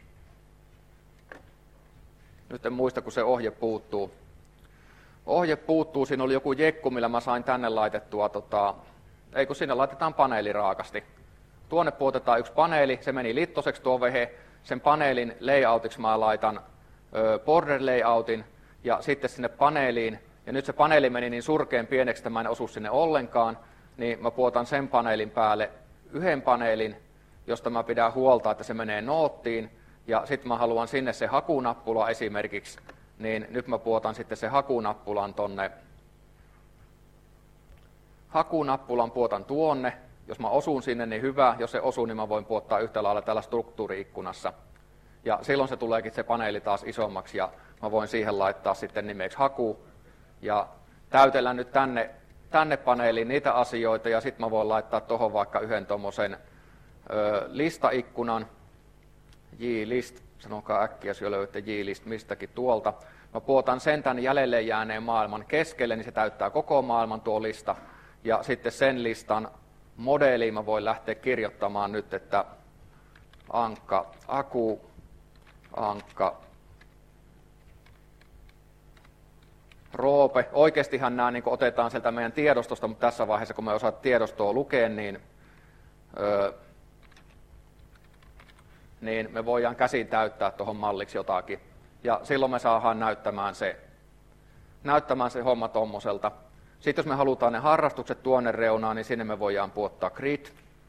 Nyt en muista, kun se ohje puuttuu. Ohje puuttuu, siinä oli joku jekku, millä mä sain tänne laitettua, tota, ei kun sinne laitetaan paneeli raakasti. Tuonne puotetaan yksi paneeli, se meni littoseksi tuo vehe. Sen paneelin layoutiksi mä laitan ö, border layoutin ja sitten sinne paneeliin, ja nyt se paneeli meni niin surkeen pieneksi, että mä en osu sinne ollenkaan, niin mä puotan sen paneelin päälle yhden paneelin, josta mä pidän huolta, että se menee noottiin, ja sitten mä haluan sinne se hakunappula esimerkiksi, niin nyt mä puotan sitten se hakunappulan tonne, hakunappulan puotan tuonne, jos mä osun sinne, niin hyvä, jos se osuu, niin mä voin puottaa yhtä lailla täällä struktuuri-ikkunassa. Ja silloin se tuleekin se paneeli taas isommaksi, ja mä voin siihen laittaa sitten nimeksi haku, ja täytellään nyt tänne, tänne paneeliin niitä asioita, ja sitten mä voin laittaa tuohon vaikka yhden tuommoisen listaikkunan, J-list, sanokaa äkkiä, jos jo löydätte J-list mistäkin tuolta. Mä puotan sen tämän jäljelle jääneen maailman keskelle, niin se täyttää koko maailman tuo lista. Ja sitten sen listan modeliin mä voin lähteä kirjoittamaan nyt, että ankka, aku, ankka, roope. Oikeastihan nämä niin otetaan sieltä meidän tiedostosta, mutta tässä vaiheessa, kun me osaat tiedostoa lukea, niin, öö, niin me voidaan käsin täyttää tuohon malliksi jotakin. Ja silloin me saadaan näyttämään se, näyttämään se homma tommoselta. Sitten jos me halutaan ne harrastukset tuonne reunaan, niin sinne me voidaan puottaa grid.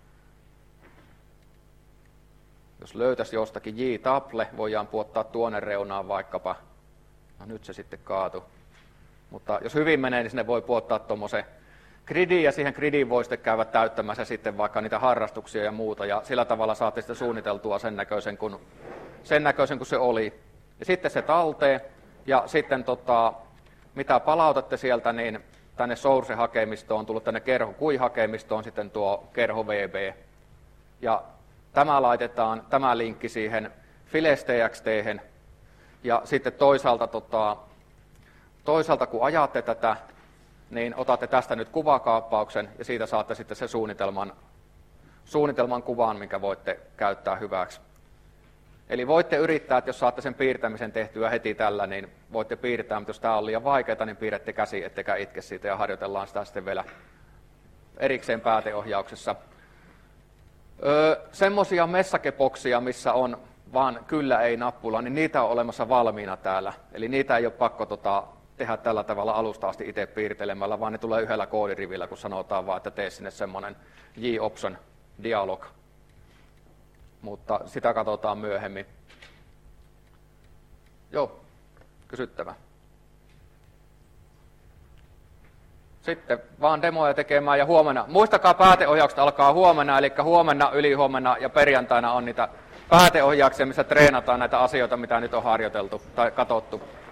Jos löytäisi jostakin J-table, voidaan puottaa tuonne reunaan vaikkapa. No nyt se sitten kaatui. Mutta jos hyvin menee, niin sinne voi puottaa tuommoisen gridin, ja siihen gridiin voi sitten käydä täyttämässä sitten vaikka niitä harrastuksia ja muuta, ja sillä tavalla saatte sitten suunniteltua sen näköisen, kun, sen näköisen, kun se oli. Ja sitten se talteen, ja sitten tota, mitä palautatte sieltä, niin tänne source-hakemistoon on tullut tänne kerho Q I-hakemistoon sitten tuo kerho V B. Ja tämä laitetaan, tämä linkki siihen files.txt-hen, ja sitten toisaalta, tota, toisaalta kun ajatte tätä, niin otatte tästä nyt kuvakaappauksen, ja siitä saatte sitten se suunnitelman, suunnitelman kuvan, minkä voitte käyttää hyväksi. Eli voitte yrittää, että jos saatte sen piirtämisen tehtyä heti tällä, niin voitte piirtää, mutta jos tämä on liian vaikeaa, niin piirrätte käsi, ettekä itke siitä, ja harjoitellaan sitä sitten vielä erikseen pääteohjauksessa. Öö, semmoisia messakeboksia, missä on vaan kyllä ei nappula, niin niitä on olemassa valmiina täällä. Eli niitä ei ole pakko tota, tehdä tällä tavalla alusta asti itse piirtelemällä, vaan ne tulee yhdellä koodirivillä, kun sanotaan vaan, että tee sinne semmoinen J-option dialog. Mutta sitä katsotaan myöhemmin. Joo, kysyttävä. Sitten vaan demoja tekemään ja huomenna. Muistakaa, pääteohjaukset alkaa huomenna, eli huomenna, ylihuomenna ja perjantaina on niitä pääteohjauksia, missä treenataan näitä asioita, mitä nyt on harjoiteltu tai katsottu.